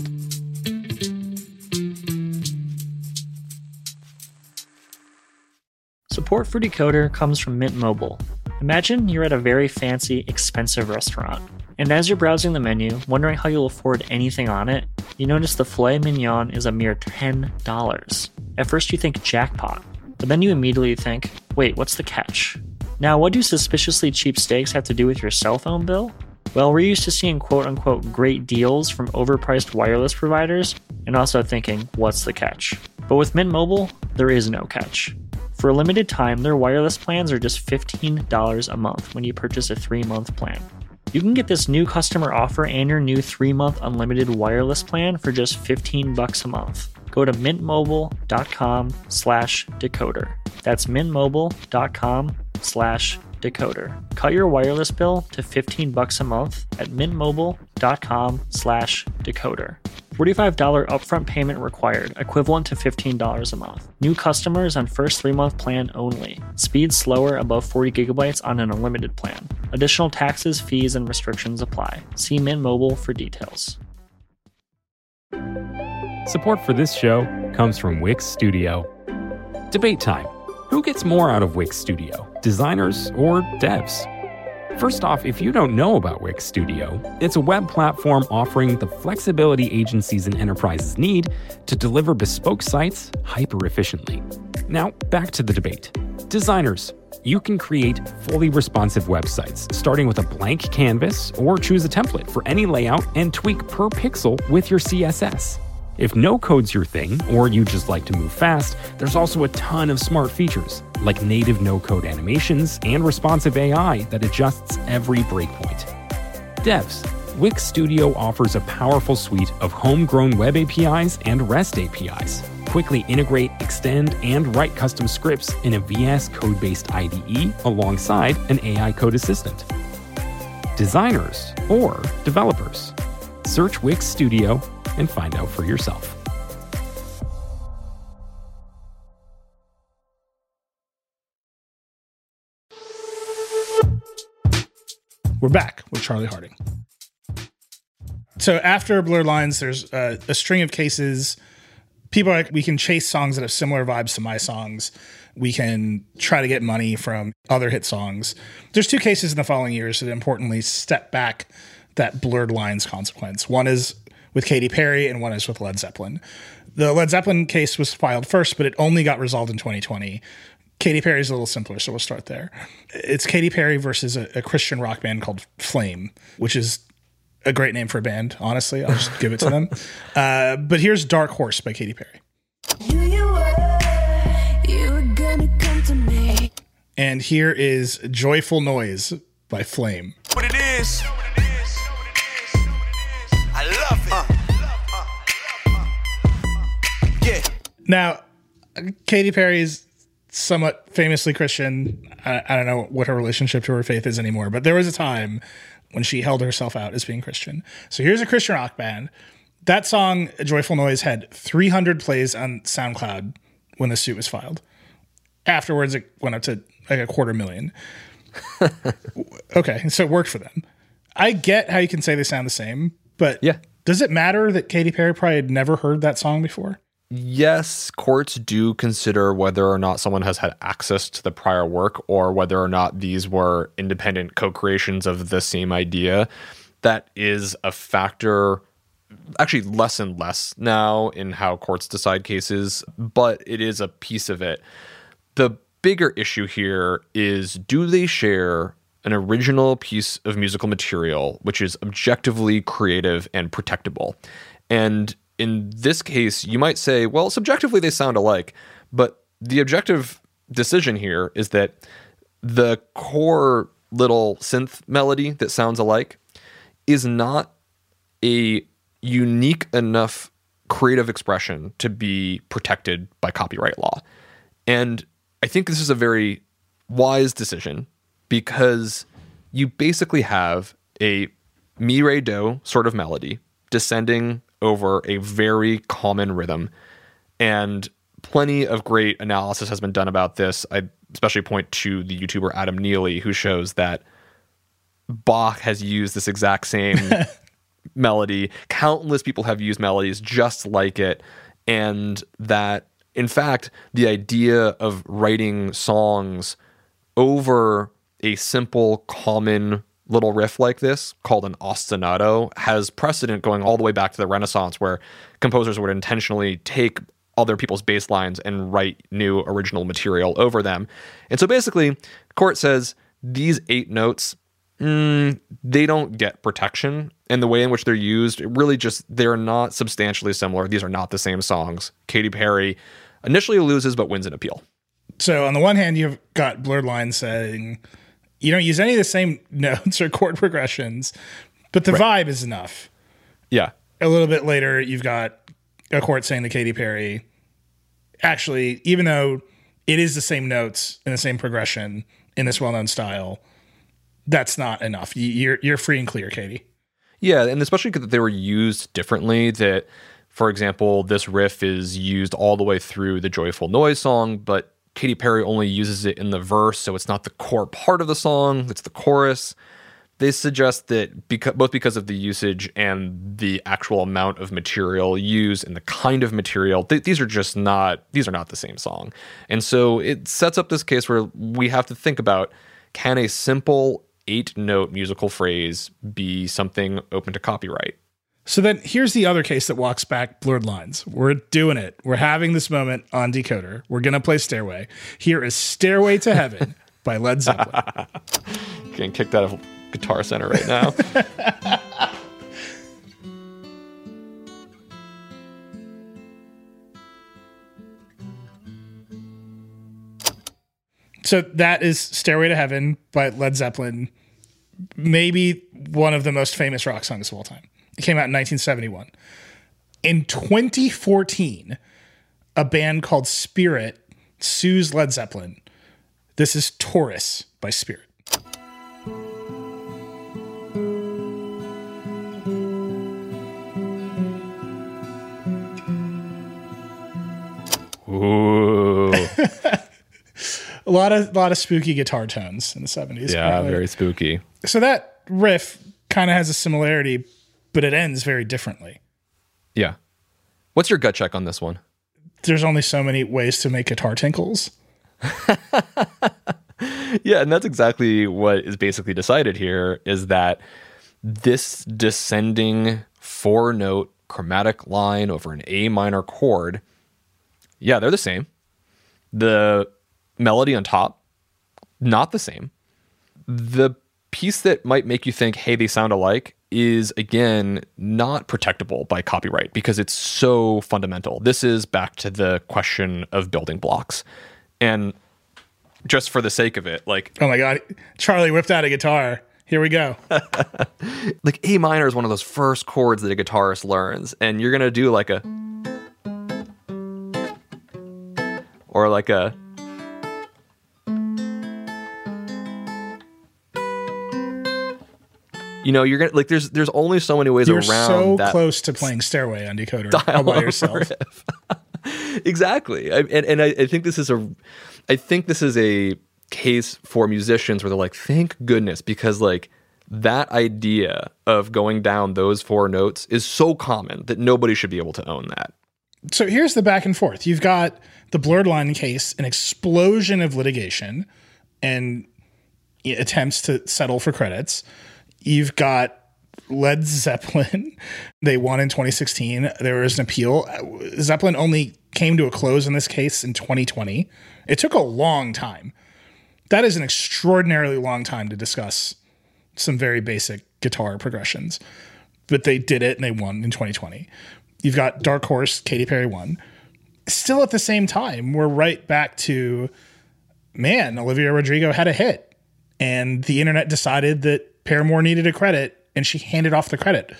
F: Support for Decoder comes from Mint Mobile. Imagine you're at a very fancy, expensive restaurant, and as you're browsing the menu, wondering how you'll afford anything on it, you notice the filet mignon is a mere ten dollars. At first you think jackpot, but then you immediately think, wait, what's the catch? Now, what do suspiciously cheap steaks have to do with your cell phone bill? Well, we're used to seeing quote-unquote great deals from overpriced wireless providers, and also thinking, what's the catch? But with Mint Mobile, there is no catch. For a limited time, their wireless plans are just fifteen dollars a month when you purchase a three-month plan. You can get this new customer offer and your new three-month unlimited wireless plan for just fifteen bucks a month. Go to mintmobile.com slash decoder. That's mintmobile.com slash decoder. Cut your wireless bill to fifteen bucks a month at mintmobile.com slash decoder. forty-five dollars upfront payment required, equivalent to fifteen dollars a month. New customers on first three-month plan only. Speed slower above forty gigabytes on an unlimited plan. Additional taxes, fees, and restrictions apply. See Mint Mobile for details.
B: Support for this show comes from Wix Studio. Debate time. Who gets more out of Wix Studio, designers or devs? First off, if you don't know about Wix Studio, it's a web platform offering the flexibility agencies and enterprises need to deliver bespoke sites hyper-efficiently. Now, back to the debate. Designers, you can create fully responsive websites, starting with a blank canvas, or choose a template for any layout and tweak per pixel with your C S S. If no-code's your thing, or you just like to move fast, there's also a ton of smart features, like native no-code animations and responsive A I that adjusts every breakpoint. Devs, Wix Studio offers a powerful suite of homegrown web A P Is and REST A P Is. Quickly integrate, extend, and write custom scripts in a V S Code-based I D E alongside an A I code assistant. Designers or developers, search Wix Studio and find out for yourself.
C: We're back with Charlie Harding. So after Blurred Lines, there's a, a string of cases. People are like, we can chase songs that have similar vibes to my songs. We can try to get money from other hit songs. There's two cases in the following years that importantly step back that Blurred Lines consequence. One is with Katy Perry and one is with Led Zeppelin. The Led Zeppelin case was filed first, but it only got resolved in twenty twenty. Katy Perry's a little simpler, so we'll start there. It's Katy Perry versus a, a Christian rock band called Flame, which is a great name for a band, honestly. I'll just give it to them. Uh, but here's Dark Horse by Katy Perry.
E: You, you were, you were gonna come to me.
C: And here is Joyful Noise by Flame.
G: What it is. I love it. Uh, yeah.
C: Now, Katy Perry is somewhat famously Christian. I, I don't know what her relationship to her faith is anymore, but there was a time when she held herself out as being Christian. So here's a Christian rock band. That song, Joyful Noise, had three hundred plays on SoundCloud when the suit was filed. Afterwards, it went up to like a quarter million. Okay, so it worked for them. I get how you can say they sound the same, but
D: Yeah.
C: does it matter that Katy Perry probably had never heard that song before?
D: Yes, courts do consider whether or not someone has had access to the prior work or whether or not these were independent co-creations of the same idea. That is a factor, actually less and less now in how courts decide cases, but it is a piece of it. The bigger issue here is, do they share an original piece of musical material which is objectively creative and protectable? And in this case, you might say, well, subjectively they sound alike, but the objective decision here is that the core little synth melody that sounds alike is not a unique enough creative expression to be protected by copyright law. And I think this is a very wise decision because you basically have a mi, re, do sort of melody descending over a very common rhythm. And plenty of great analysis has been done about this. I especially point to the YouTuber Adam Neely, who shows that Bach has used this exact same melody. Countless people have used melodies just like it. And that, in fact, the idea of writing songs over a simple, common little riff like this, called an ostinato, has precedent going all the way back to the Renaissance, where composers would intentionally take other people's bass lines and write new original material over them. And so basically, court says these eight notes, mm, they don't get protection. And the way in which they're used, really just, they're not substantially similar. These are not the same songs. Katy Perry initially loses, but wins an appeal.
C: So on the one hand, you've got Blurred Lines saying you don't use any of the same notes or chord progressions, but the
D: Right.
C: vibe is enough.
D: Yeah.
C: A little bit later, you've got a court saying that Katy Perry, actually, even though it is the same notes and the same progression in this well-known style, that's not enough. You- You're you're free and clear, Katy.
D: Yeah, and especially because they were used differently. That, for example, this riff is used all the way through the Joyful Noise song, but Katy Perry only uses it in the verse, so it's not the core part of the song, it's the chorus. They suggest that because, both because of the usage and the actual amount of material used and the kind of material, th- these are just not, these are not the same song. And so it sets up this case where we have to think about, can a simple eight-note musical phrase be something open to copyright?
C: So then here's the other case that walks back Blurred Lines. We're doing it. We're having this moment on Decoder. We're going to play Stairway. Here is Stairway to Heaven by Led Zeppelin.
D: Getting kicked out of Guitar Center right now.
C: So that is Stairway to Heaven by Led Zeppelin. Maybe one of the most famous rock songs of all time. It came out in nineteen seventy-one. In twenty fourteen, a band called Spirit sues Led Zeppelin. This is Taurus by Spirit.
D: Ooh.
C: A lot of lot of spooky guitar tones in the seventies.
D: Yeah,
C: apparently.
D: very spooky.
C: So that riff kind of has a similarity, but it ends very differently.
D: Yeah. What's your gut check on this one?
C: There's only so many ways to make guitar tinkles.
D: Yeah, and that's exactly what is basically decided here, is that this descending four-note chromatic line over an A minor chord, yeah, they're the same. The melody on top, not the same. The piece that might make you think, hey, they sound alike, is, again, not protectable by copyright because it's so fundamental. This is back to the question of building blocks. And just for the sake of it, like...
C: Oh my God. Charlie whipped out a guitar. Here we go.
D: like A minor is one of those first chords that a guitarist learns, and you're going to do like a... Or like a... You know, you're gonna like. There's there's only so many ways
C: You're
D: around
C: so
D: that
C: close to playing Stairway on Decoder all
D: dial
C: by yourself.
D: riff. Exactly, I, and and I, I think this is a, I think this is a case for musicians where they're like, thank goodness, because like that idea of going down those four notes is so common that nobody should be able to own that.
C: So here's the back and forth. You've got the Blurred Line case, an explosion of litigation and attempts to settle for credits. You've got Led Zeppelin. They won in twenty sixteen. There was an appeal. Zeppelin only came to a close in this case in twenty twenty. It took a long time. That is an extraordinarily long time to discuss some very basic guitar progressions. But they did it and they won in twenty twenty. You've got Dark Horse, Katy Perry won. Still at the same time, we're right back to, man, Olivia Rodrigo had a hit. And the internet decided that Paramore needed a credit, and she handed off the credit.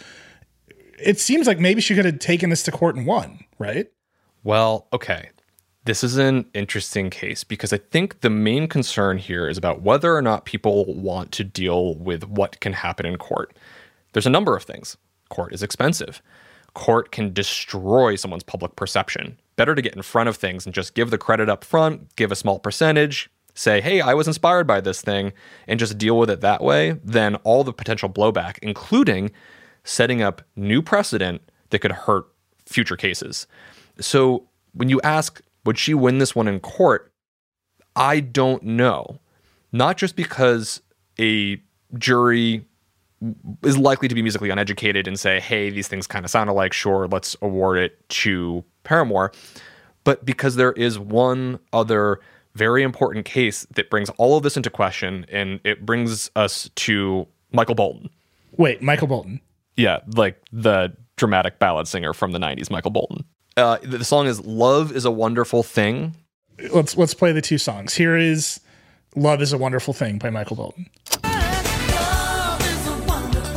C: It seems like maybe she could have taken this to court and won, right?
D: Well, okay. This is an interesting case because I think the main concern here is about whether or not people want to deal with what can happen in court. There's a number of things. Court is expensive. Court can destroy someone's public perception. Better to get in front of things and just give the credit up front, give a small percentage, say, hey, I was inspired by this thing, and just deal with it that way, than all the potential blowback, including setting up new precedent that could hurt future cases. So when you ask, would she win this one in court? I don't know. Not just because a jury is likely to be musically uneducated and say, hey, these things kind of sound alike, sure, let's award it to Paramore, but because there is one other very important case that brings all of this into question, and it brings us to Michael Bolton.
C: Wait, Michael Bolton?
D: Yeah, like the dramatic ballad singer from the nineties, Michael Bolton. Uh, the song is Love is a Wonderful Thing.
C: Let's let's play the two songs. Here is Love is a Wonderful Thing by Michael Bolton.
E: Love is a wonderful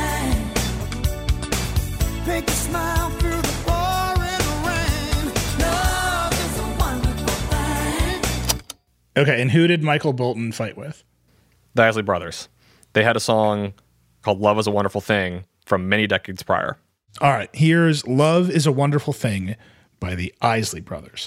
E: thing. Make a smile through the pouring rain. Love is a wonderful thing.
C: Okay, and who did Michael Bolton fight with?
D: The Isley Brothers. They had a song called Love is a Wonderful Thing from many decades prior.
C: All right, here's Love is a Wonderful Thing by the Isley Brothers.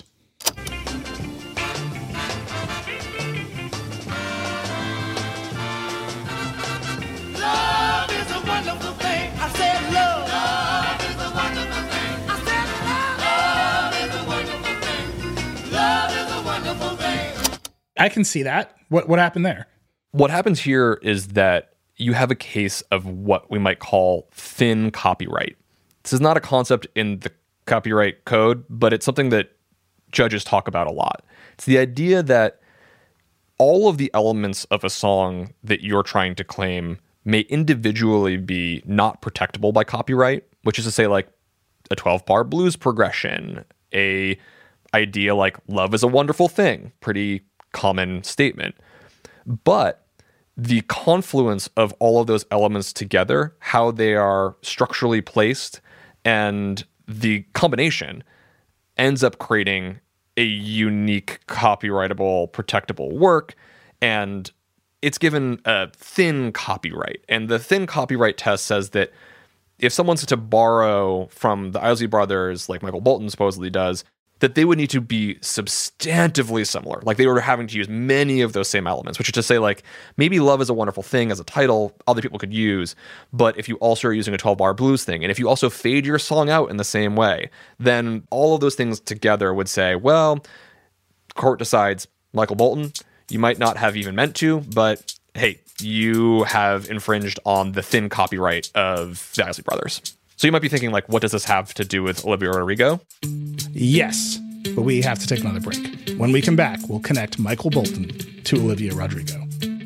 E: Love is a wonderful thing. I said love. Love is a wonderful thing. I said love. Love is a wonderful thing. Love is a wonderful thing.
C: I can see that. What what happened there?
D: What happens here is that you have a case of what we might call thin copyright. This is not a concept in the copyright code, but it's something that judges talk about a lot. It's the idea that all of the elements of a song that you're trying to claim may individually be not protectable by copyright, which is to say, like a twelve-bar blues progression, a idea like love is a wonderful thing, pretty common statement. But the confluence of all of those elements together, how they are structurally placed, and the combination ends up creating a unique, copyrightable, protectable work, and it's given a thin copyright. And the thin copyright test says that if someone's to borrow from the Isley Brothers, like Michael Bolton supposedly does, that they would need to be substantively similar. Like they were having to use many of those same elements, which is to say, like, maybe Love is a Wonderful Thing as a title other people could use, but if you also are using a twelve-bar blues thing, and if you also fade your song out in the same way, then all of those things together would say, well, court decides, Michael Bolton, you might not have even meant to, but hey, you have infringed on the thin copyright of the Isley Brothers. So you might be thinking, like, what does this have to do with Olivia Rodrigo?
C: Yes, but we have to take another break. When we come back, we'll connect Michael Bolton to Olivia Rodrigo.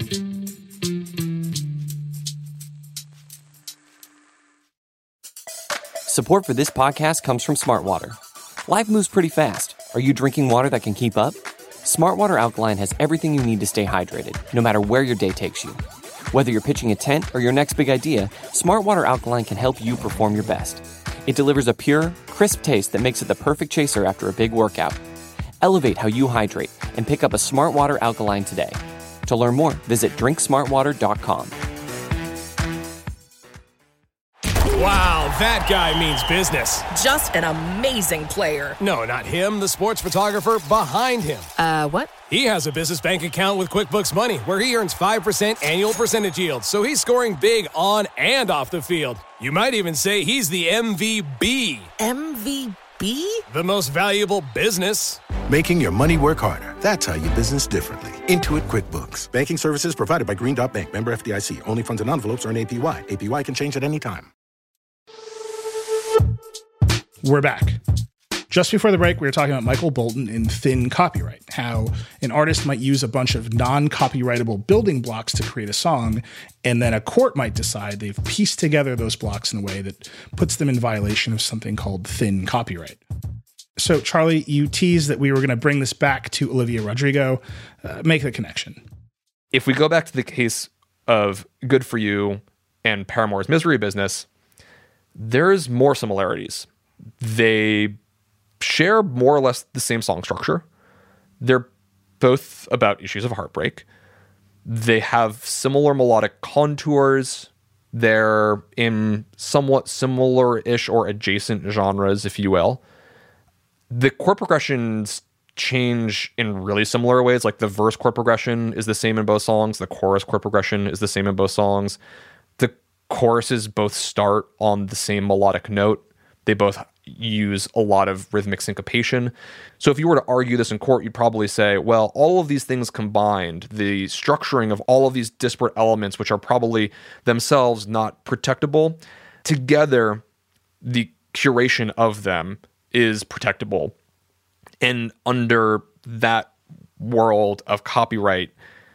H: Support for this podcast comes from Smartwater. Life moves pretty fast. Are you drinking water that can keep up? Smartwater Alkaline has everything you need to stay hydrated, no matter where your day takes you. Whether you're pitching a tent or your next big idea, Smartwater Alkaline can help you perform your best. It delivers a pure, crisp taste that makes it the perfect chaser after a big workout. Elevate how you hydrate and pick up a Smartwater Alkaline today. To learn more, visit drink smart water dot com.
I: Wow, that guy means business.
J: Just an amazing player.
I: No, not him, the sports photographer behind him.
J: Uh, what?
I: He has a business bank account with QuickBooks Money where he earns five percent annual percentage yield, so he's scoring big on and off the field. You might even say he's the M V B.
J: M V B?
I: The most valuable business.
K: Making your money work harder. That's how you business differently. Intuit QuickBooks. Banking services provided by Green Dot Bank. Member F D I C. Only funds and envelopes earn A P Y. A P Y can change at any time.
C: We're back. Just before the break, we were talking about Michael Bolton in Thin Copyright, how an artist might use a bunch of non-copyrightable building blocks to create a song, and then a court might decide they've pieced together those blocks in a way that puts them in violation of something called thin copyright. So, Charlie, you teased that we were going to bring this back to Olivia Rodrigo. Uh, make the connection.
D: If we go back to the case of Good For You and Paramore's Misery Business, there's more similarities. They share more or less the same song structure. They're both about issues of heartbreak. They have similar melodic contours. They're in somewhat similar-ish or adjacent genres, if you will. The chord progressions change in really similar ways. Like the verse chord progression is the same in both songs. The chorus chord progression is the same in both songs. The choruses both start on the same melodic note. They both use a lot of rhythmic syncopation. So if you were to argue this in court, you'd probably say, well, all of these things combined, the structuring of all of these disparate elements, which are probably themselves not protectable, together, the curation of them is protectable. And under that world of copyright,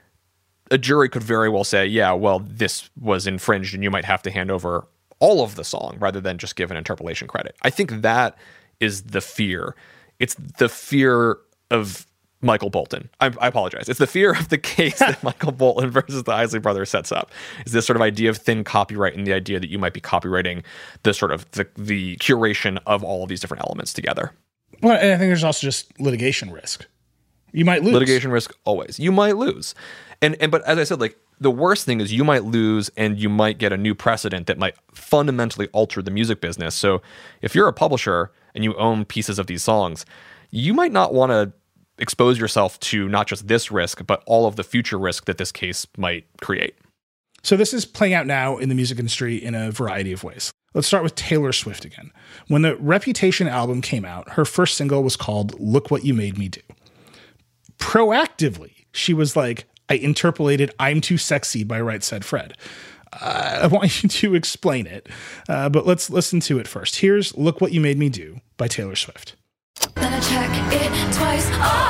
D: a jury could very well say, yeah, well, this was infringed and you might have to hand over all of the song rather than just give an interpolation credit. I think that is the fear. It's the fear of Michael Bolton. I, I apologize. It's the fear of the case that Michael Bolton versus the Isley Brothers sets up. Is this sort of idea of thin copyright and the idea that you might be copyrighting the sort of the, the curation of all of these different elements together.
C: Well, and I think there's also just litigation risk. You might lose.
D: Litigation risk always. You might lose. And and but as I said, like the worst thing is you might lose and you might get a new precedent that might fundamentally alter the music business. So if you're a publisher and you own pieces of these songs, you might not want to expose yourself to not just this risk, but all of the future risk that this case might create.
C: So this is playing out now in the music industry in a variety of ways. Let's start with Taylor Swift again. When the Reputation album came out, her first single was called Look What You Made Me Do. Proactively, she was like, I interpolated I'm Too Sexy by Right Said Fred. Uh, I want you to explain it, uh, but let's listen to it first. Here's Look What You Made Me Do by Taylor Swift.
L: Then I check it twice.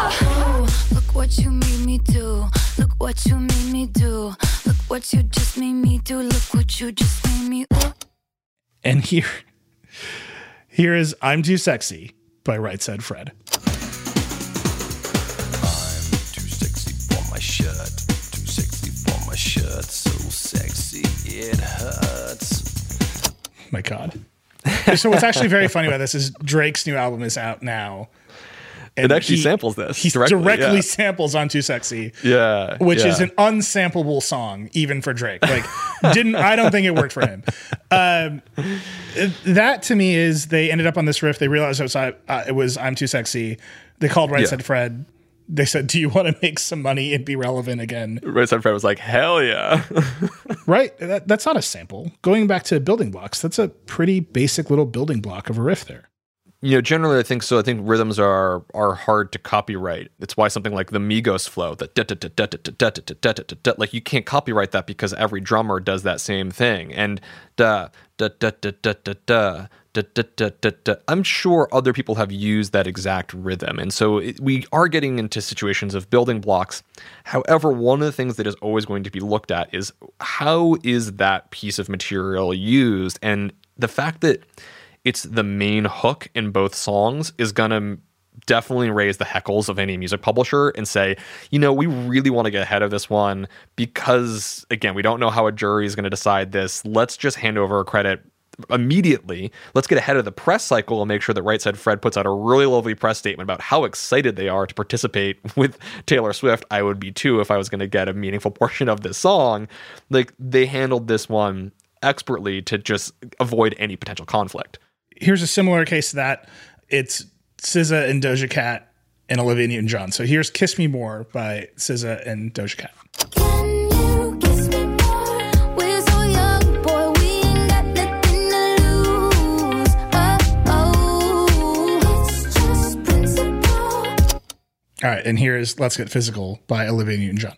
L: Oh, look what you made me do. Look what you made me do. Look what you just made me do. Look what you just made me do.
C: And here, here is I'm Too Sexy by Right Said Fred.
M: Shirt so sexy it hurts.
C: My God. So what's actually very funny about this is Drake's new album is out now.
D: And it actually he, samples this.
C: He directly, directly yeah. samples I'm Too Sexy.
D: Yeah.
C: Which
D: yeah.
C: is an unsamplable song, even for Drake. Like, didn't I don't think it worked for him. Um, that to me is they ended up on this riff. They realized it was, uh, it was I'm Too Sexy. They called Right yeah. Said Fred. They said, do you want to make some money and be relevant again?
D: Right Said Fred was like, hell yeah.
C: Right. That, that's not a sample. Going back to building blocks, that's a pretty basic little building block of a riff there.
D: You know, generally I think so. I think rhythms are are hard to copyright. It's why something like the Migos flow, the da da da da da da da da da da, like you can't copyright that because every drummer does that same thing. And da da da da da da da. Da, da, da, da, da. I'm sure other people have used that exact rhythm. And so it, we are getting into situations of building blocks. However, one of the things that is always going to be looked at is how is that piece of material used? And the fact that it's the main hook in both songs is going to definitely raise the heckles of any music publisher and say, you know, we really want to get ahead of this one because, again, we don't know how a jury is going to decide this. Let's just hand over credit immediately. Let's get ahead of the press cycle and make sure that Right Said Fred puts out a really lovely press statement about how excited they are to participate with Taylor Swift. I would be too if I was going to get a meaningful portion of this song. Like, they handled this one expertly to just avoid any potential conflict.
C: Here's a similar case to that. It's S Z A and Doja Cat and Olivia Newton-John. So here's Kiss Me More by S Z A and Doja Cat. All right, and here is Let's Get Physical by Olivia Newton-John.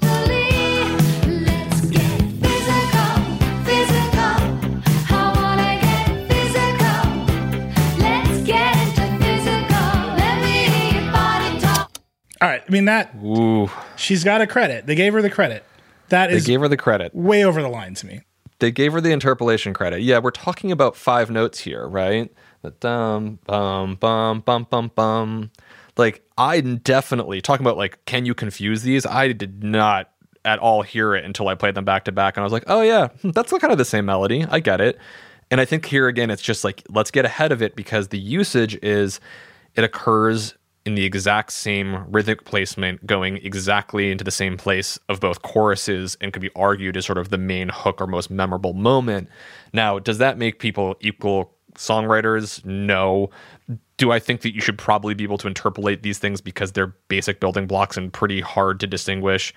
C: All right, I mean that.
D: Ooh.
C: She's got a credit. They gave her the credit. That is
D: They gave her the credit.
C: Way over the line to me.
D: They gave her the interpolation credit. Yeah, we're talking about five notes here, right? The dum bum bum bum bum bum. Like, I definitely talking about like, can you confuse these? I did not at all hear it until I played them back to back, and I was like, oh yeah, that's kind of the same melody. I get it. And I think here again, it's just like, let's get ahead of it because the usage is it occurs in the exact same rhythmic placement, going exactly into the same place of both choruses, and could be argued as sort of the main hook or most memorable moment. Now, does that make people equal songwriters? No. Do I think that you should probably be able to interpolate these things because they're basic building blocks and pretty hard to distinguish?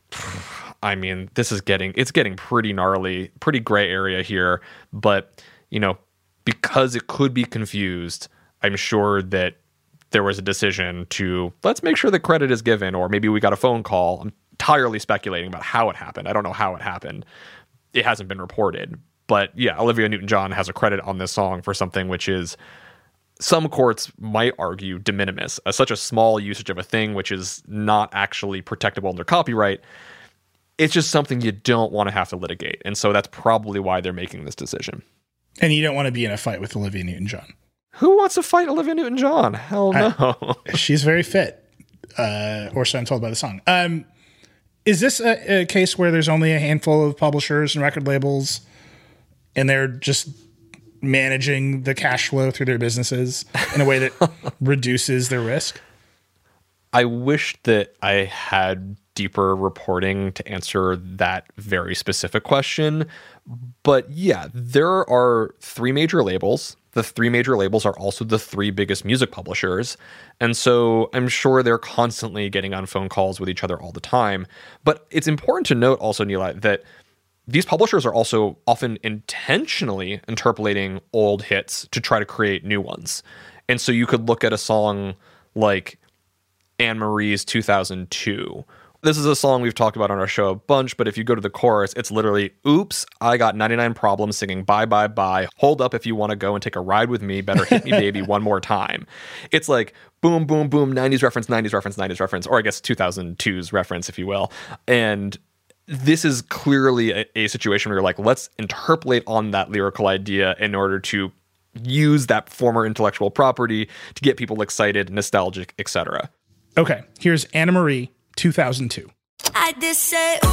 D: I mean, this is getting, it's getting pretty gnarly, pretty gray area here. But, you know, because it could be confused, I'm sure that there was a decision to let's make sure the credit is given, or maybe we got a phone call. I'm entirely speculating about how it happened. I don't know how it happened. It hasn't been reported. But yeah, Olivia Newton-John has a credit on this song for something which is, some courts might argue, de minimis, uh, such a small usage of a thing which is not actually protectable under copyright. It's just something you don't want to have to litigate. And so that's probably why they're making this decision.
C: And you don't want to be in a fight with Olivia Newton-John.
D: Who wants to fight Olivia Newton-John? Hell no.
C: I, she's very fit, uh, or so I'm told by the song. Um, is this a, a case where there's only a handful of publishers and record labels, and they're just managing the cash flow through their businesses in a way that reduces their risk?
D: I wish that I had deeper reporting to answer that very specific question. But yeah, there are three major labels. The three major labels are also the three biggest music publishers. And so I'm sure they're constantly getting on phone calls with each other all the time. But it's important to note also, Neil, that these publishers are also often intentionally interpolating old hits to try to create new ones. And so you could look at a song like Anne Marie's two thousand two. This is a song we've talked about on our show a bunch, but if you go to the chorus, it's literally, oops, I got ninety-nine problems singing bye, bye, bye. Hold up if you want to go and take a ride with me. Better hit me, baby, one more time. It's like boom, boom, boom, nineties reference, nineties reference, nineties reference, or I guess two thousand two's reference, if you will. And this is clearly a, a situation where you're like, let's interpolate on that lyrical idea in order to use that former intellectual property to get people excited, nostalgic, et cetera.
C: Okay, here's Anna Marie, two thousand two.
L: I just say, oops,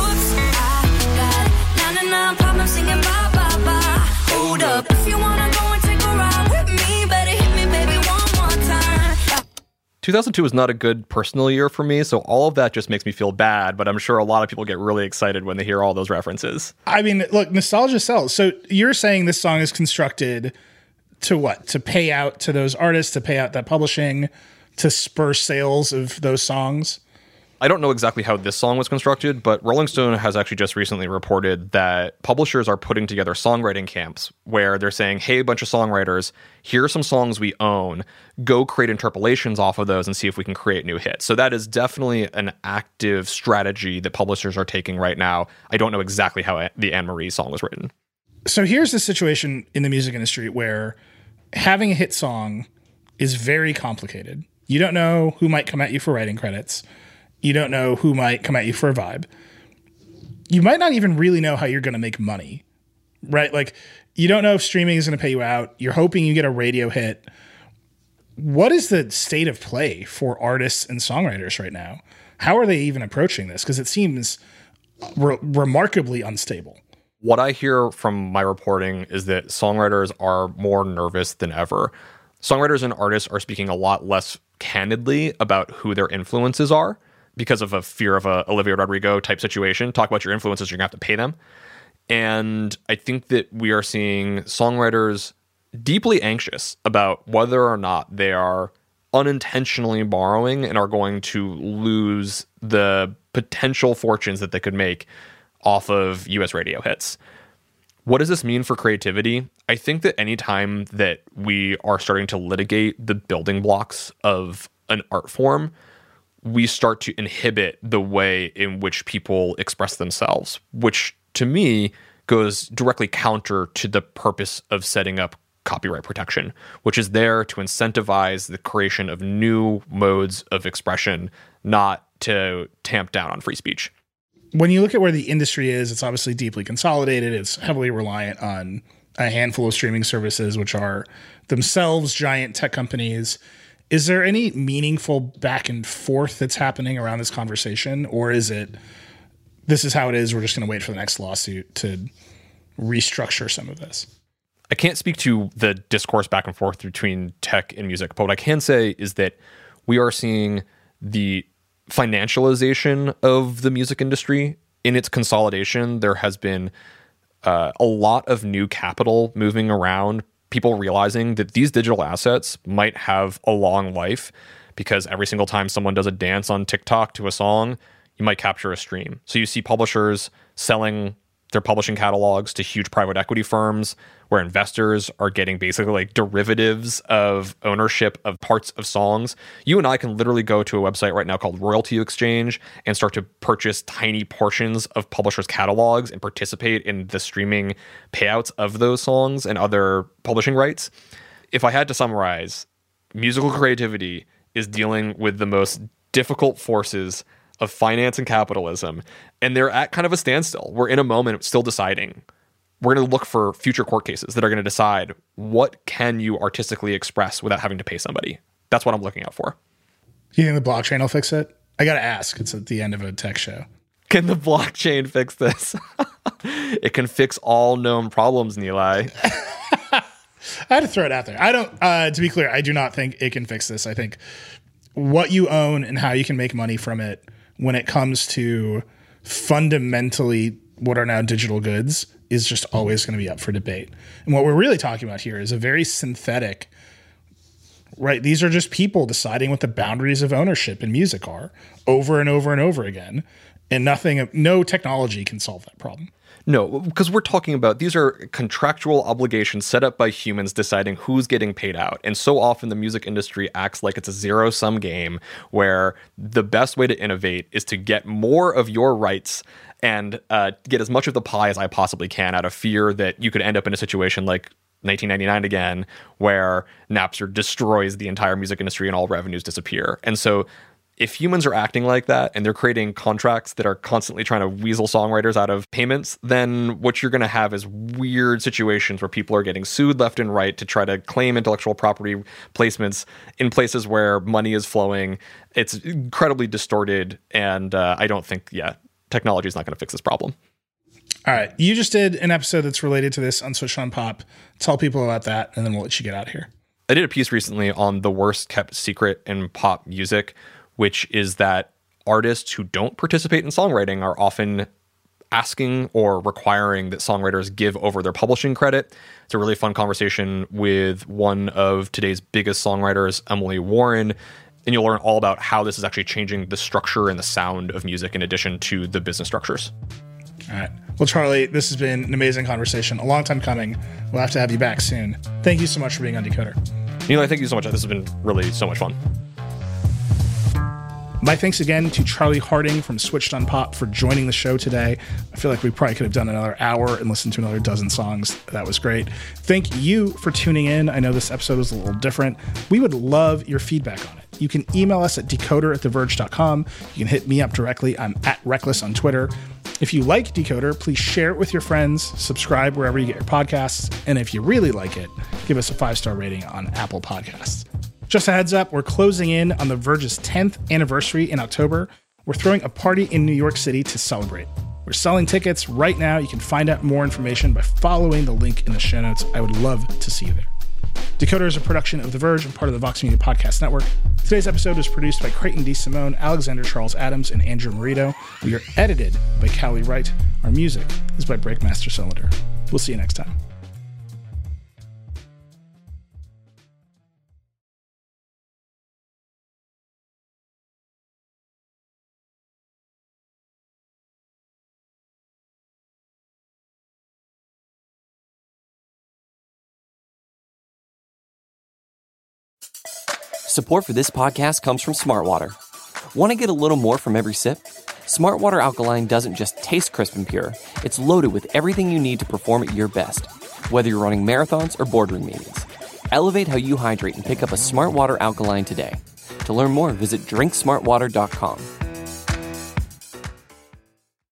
L: I got ninety-nine problems singing bye, bye, bye. Hold up, if you wanna go and take a ride with me, better hit me, baby, one more time.
D: two thousand two was not a good personal year for me, so all of that just makes me feel bad, but I'm sure a lot of people get really excited when they hear all those references.
C: I mean, look, nostalgia sells. So you're saying this song is constructed to what? To pay out to those artists, to pay out that publishing, to spur sales of those songs?
D: I don't know exactly how this song was constructed, but Rolling Stone has actually just recently reported that publishers are putting together songwriting camps where they're saying, hey, a bunch of songwriters, here are some songs we own, go create interpolations off of those and see if we can create new hits. So that is definitely an active strategy that publishers are taking right now. I don't know exactly how the Anne Marie song was written.
C: So here's the situation in the music industry where having a hit song is very complicated. You don't know who might come at you for writing credits. You don't know who might come at you for a vibe. You might not even really know how you're going to make money, right? Like, you don't know if streaming is going to pay you out. You're hoping you get a radio hit. What is the state of play for artists and songwriters right now? How are they even approaching this? Because it seems re- remarkably unstable.
D: What I hear from my reporting is that songwriters are more nervous than ever. Songwriters and artists are speaking a lot less candidly about who their influences are because of a fear of a Olivia Rodrigo type situation. Talk about your influences, you're gonna have to pay them. And I think that we are seeing songwriters deeply anxious about whether or not they are unintentionally borrowing and are going to lose the potential fortunes that they could make off of U S radio hits. What does this mean for creativity? I think that anytime that we are starting to litigate the building blocks of an art form, we start to inhibit the way in which people express themselves, which to me goes directly counter to the purpose of setting up copyright protection, which is there to incentivize the creation of new modes of expression, not to tamp down on free speech.
C: When you look at where the industry is, it's obviously deeply consolidated. It's heavily reliant on a handful of streaming services, which are themselves giant tech companies. Is there any meaningful back and forth that's happening around this conversation? Or is it, this is how it is, we're just going to wait for the next lawsuit to restructure some of this?
D: I can't speak to the discourse back and forth between tech and music, but what I can say is that we are seeing the financialization of the music industry. In its consolidation, there has been uh, a lot of new capital moving around, people realizing that these digital assets might have a long life because every single time someone does a dance on TikTok to a song, you might capture a stream. So you see publishers selling their publishing catalogs to huge private equity firms where investors are getting basically like derivatives of ownership of parts of songs. You and I can literally go to a website right now called Royalty Exchange and start to purchase tiny portions of publishers' catalogs and participate in the streaming payouts of those songs and other publishing rights. If I had to summarize, musical creativity is dealing with the most difficult forces of finance and capitalism, and they're at kind of a standstill. We're in a moment still deciding. We're going to look for future court cases that are going to decide what can you artistically express without having to pay somebody. That's what I'm looking out for.
C: Do you think the blockchain will fix it? I got to ask. It's at the end of a tech show.
D: Can the blockchain fix this? It can fix all known problems, Nilay.
C: I had to throw it out there. I don't, uh, to be clear, I do not think it can fix this. I think what you own and how you can make money from it when it comes to fundamentally what are now digital goods is just always going to be up for debate. And what we're really talking about here is a very synthetic, right? These are just people deciding what the boundaries of ownership in music are over and over and over again. And nothing, no technology can solve that problem.
D: No, because we're talking about, these are contractual obligations set up by humans deciding who's getting paid out. And so often the music industry acts like it's a zero-sum game where the best way to innovate is to get more of your rights and uh, get as much of the pie as I possibly can out of fear that you could end up in a situation like nineteen ninety-nine again, where Napster destroys the entire music industry and all revenues disappear. And so if humans are acting like that and they're creating contracts that are constantly trying to weasel songwriters out of payments, then what you're going to have is weird situations where people are getting sued left and right to try to claim intellectual property placements in places where money is flowing. It's incredibly distorted, and uh, I don't think, yeah, technology is not going to fix this problem.
C: All right. You just did an episode that's related to this on Switched on Pop. Tell people about that, and then we'll let you get out of here.
D: I did a piece recently on the worst kept secret in pop music, which is that artists who don't participate in songwriting are often asking or requiring that songwriters give over their publishing credit. It's a really fun conversation with one of today's biggest songwriters, Emily Warren, and you'll learn all about how this is actually changing the structure and the sound of music in addition to the business structures.
C: All right. Well, Charlie, this has been an amazing conversation. A long time coming. We'll have to have you back soon. Thank you so much for being on Decoder.
D: Neil, thank you so much. This has been really so much fun.
C: My thanks again to Charlie Harding from Switched on Pop for joining the show today. I feel like we probably could have done another hour and listened to another dozen songs. That was great. Thank you for tuning in. I know this episode was a little different. We would love your feedback on it. You can email us at decoder at the verge dot com. You can hit me up directly. I'm at Reckless on Twitter. If you like Decoder, please share it with your friends, subscribe wherever you get your podcasts, and if you really like it, give us a five-star rating on Apple Podcasts. Just a heads up, we're closing in on The Verge's tenth anniversary in October. We're throwing a party in New York City to celebrate. We're selling tickets right now. You can find out more information by following the link in the show notes. I would love to see you there. Decoder is a production of The Verge and part of the Vox Media Podcast Network. Today's episode was produced by Creighton D. Simone, Alexander Charles Adams, and Andrew Marito. We are edited by Callie Wright. Our music is by Breakmaster Cylinder. We'll see you next time.
H: Support for this podcast comes from Smartwater. Want to get a little more from every sip? Smartwater Alkaline doesn't just taste crisp and pure, it's loaded with everything you need to perform at your best, whether you're running marathons or boardroom meetings. Elevate how you hydrate and pick up a Smartwater Alkaline today. To learn more, visit drink smart water dot com.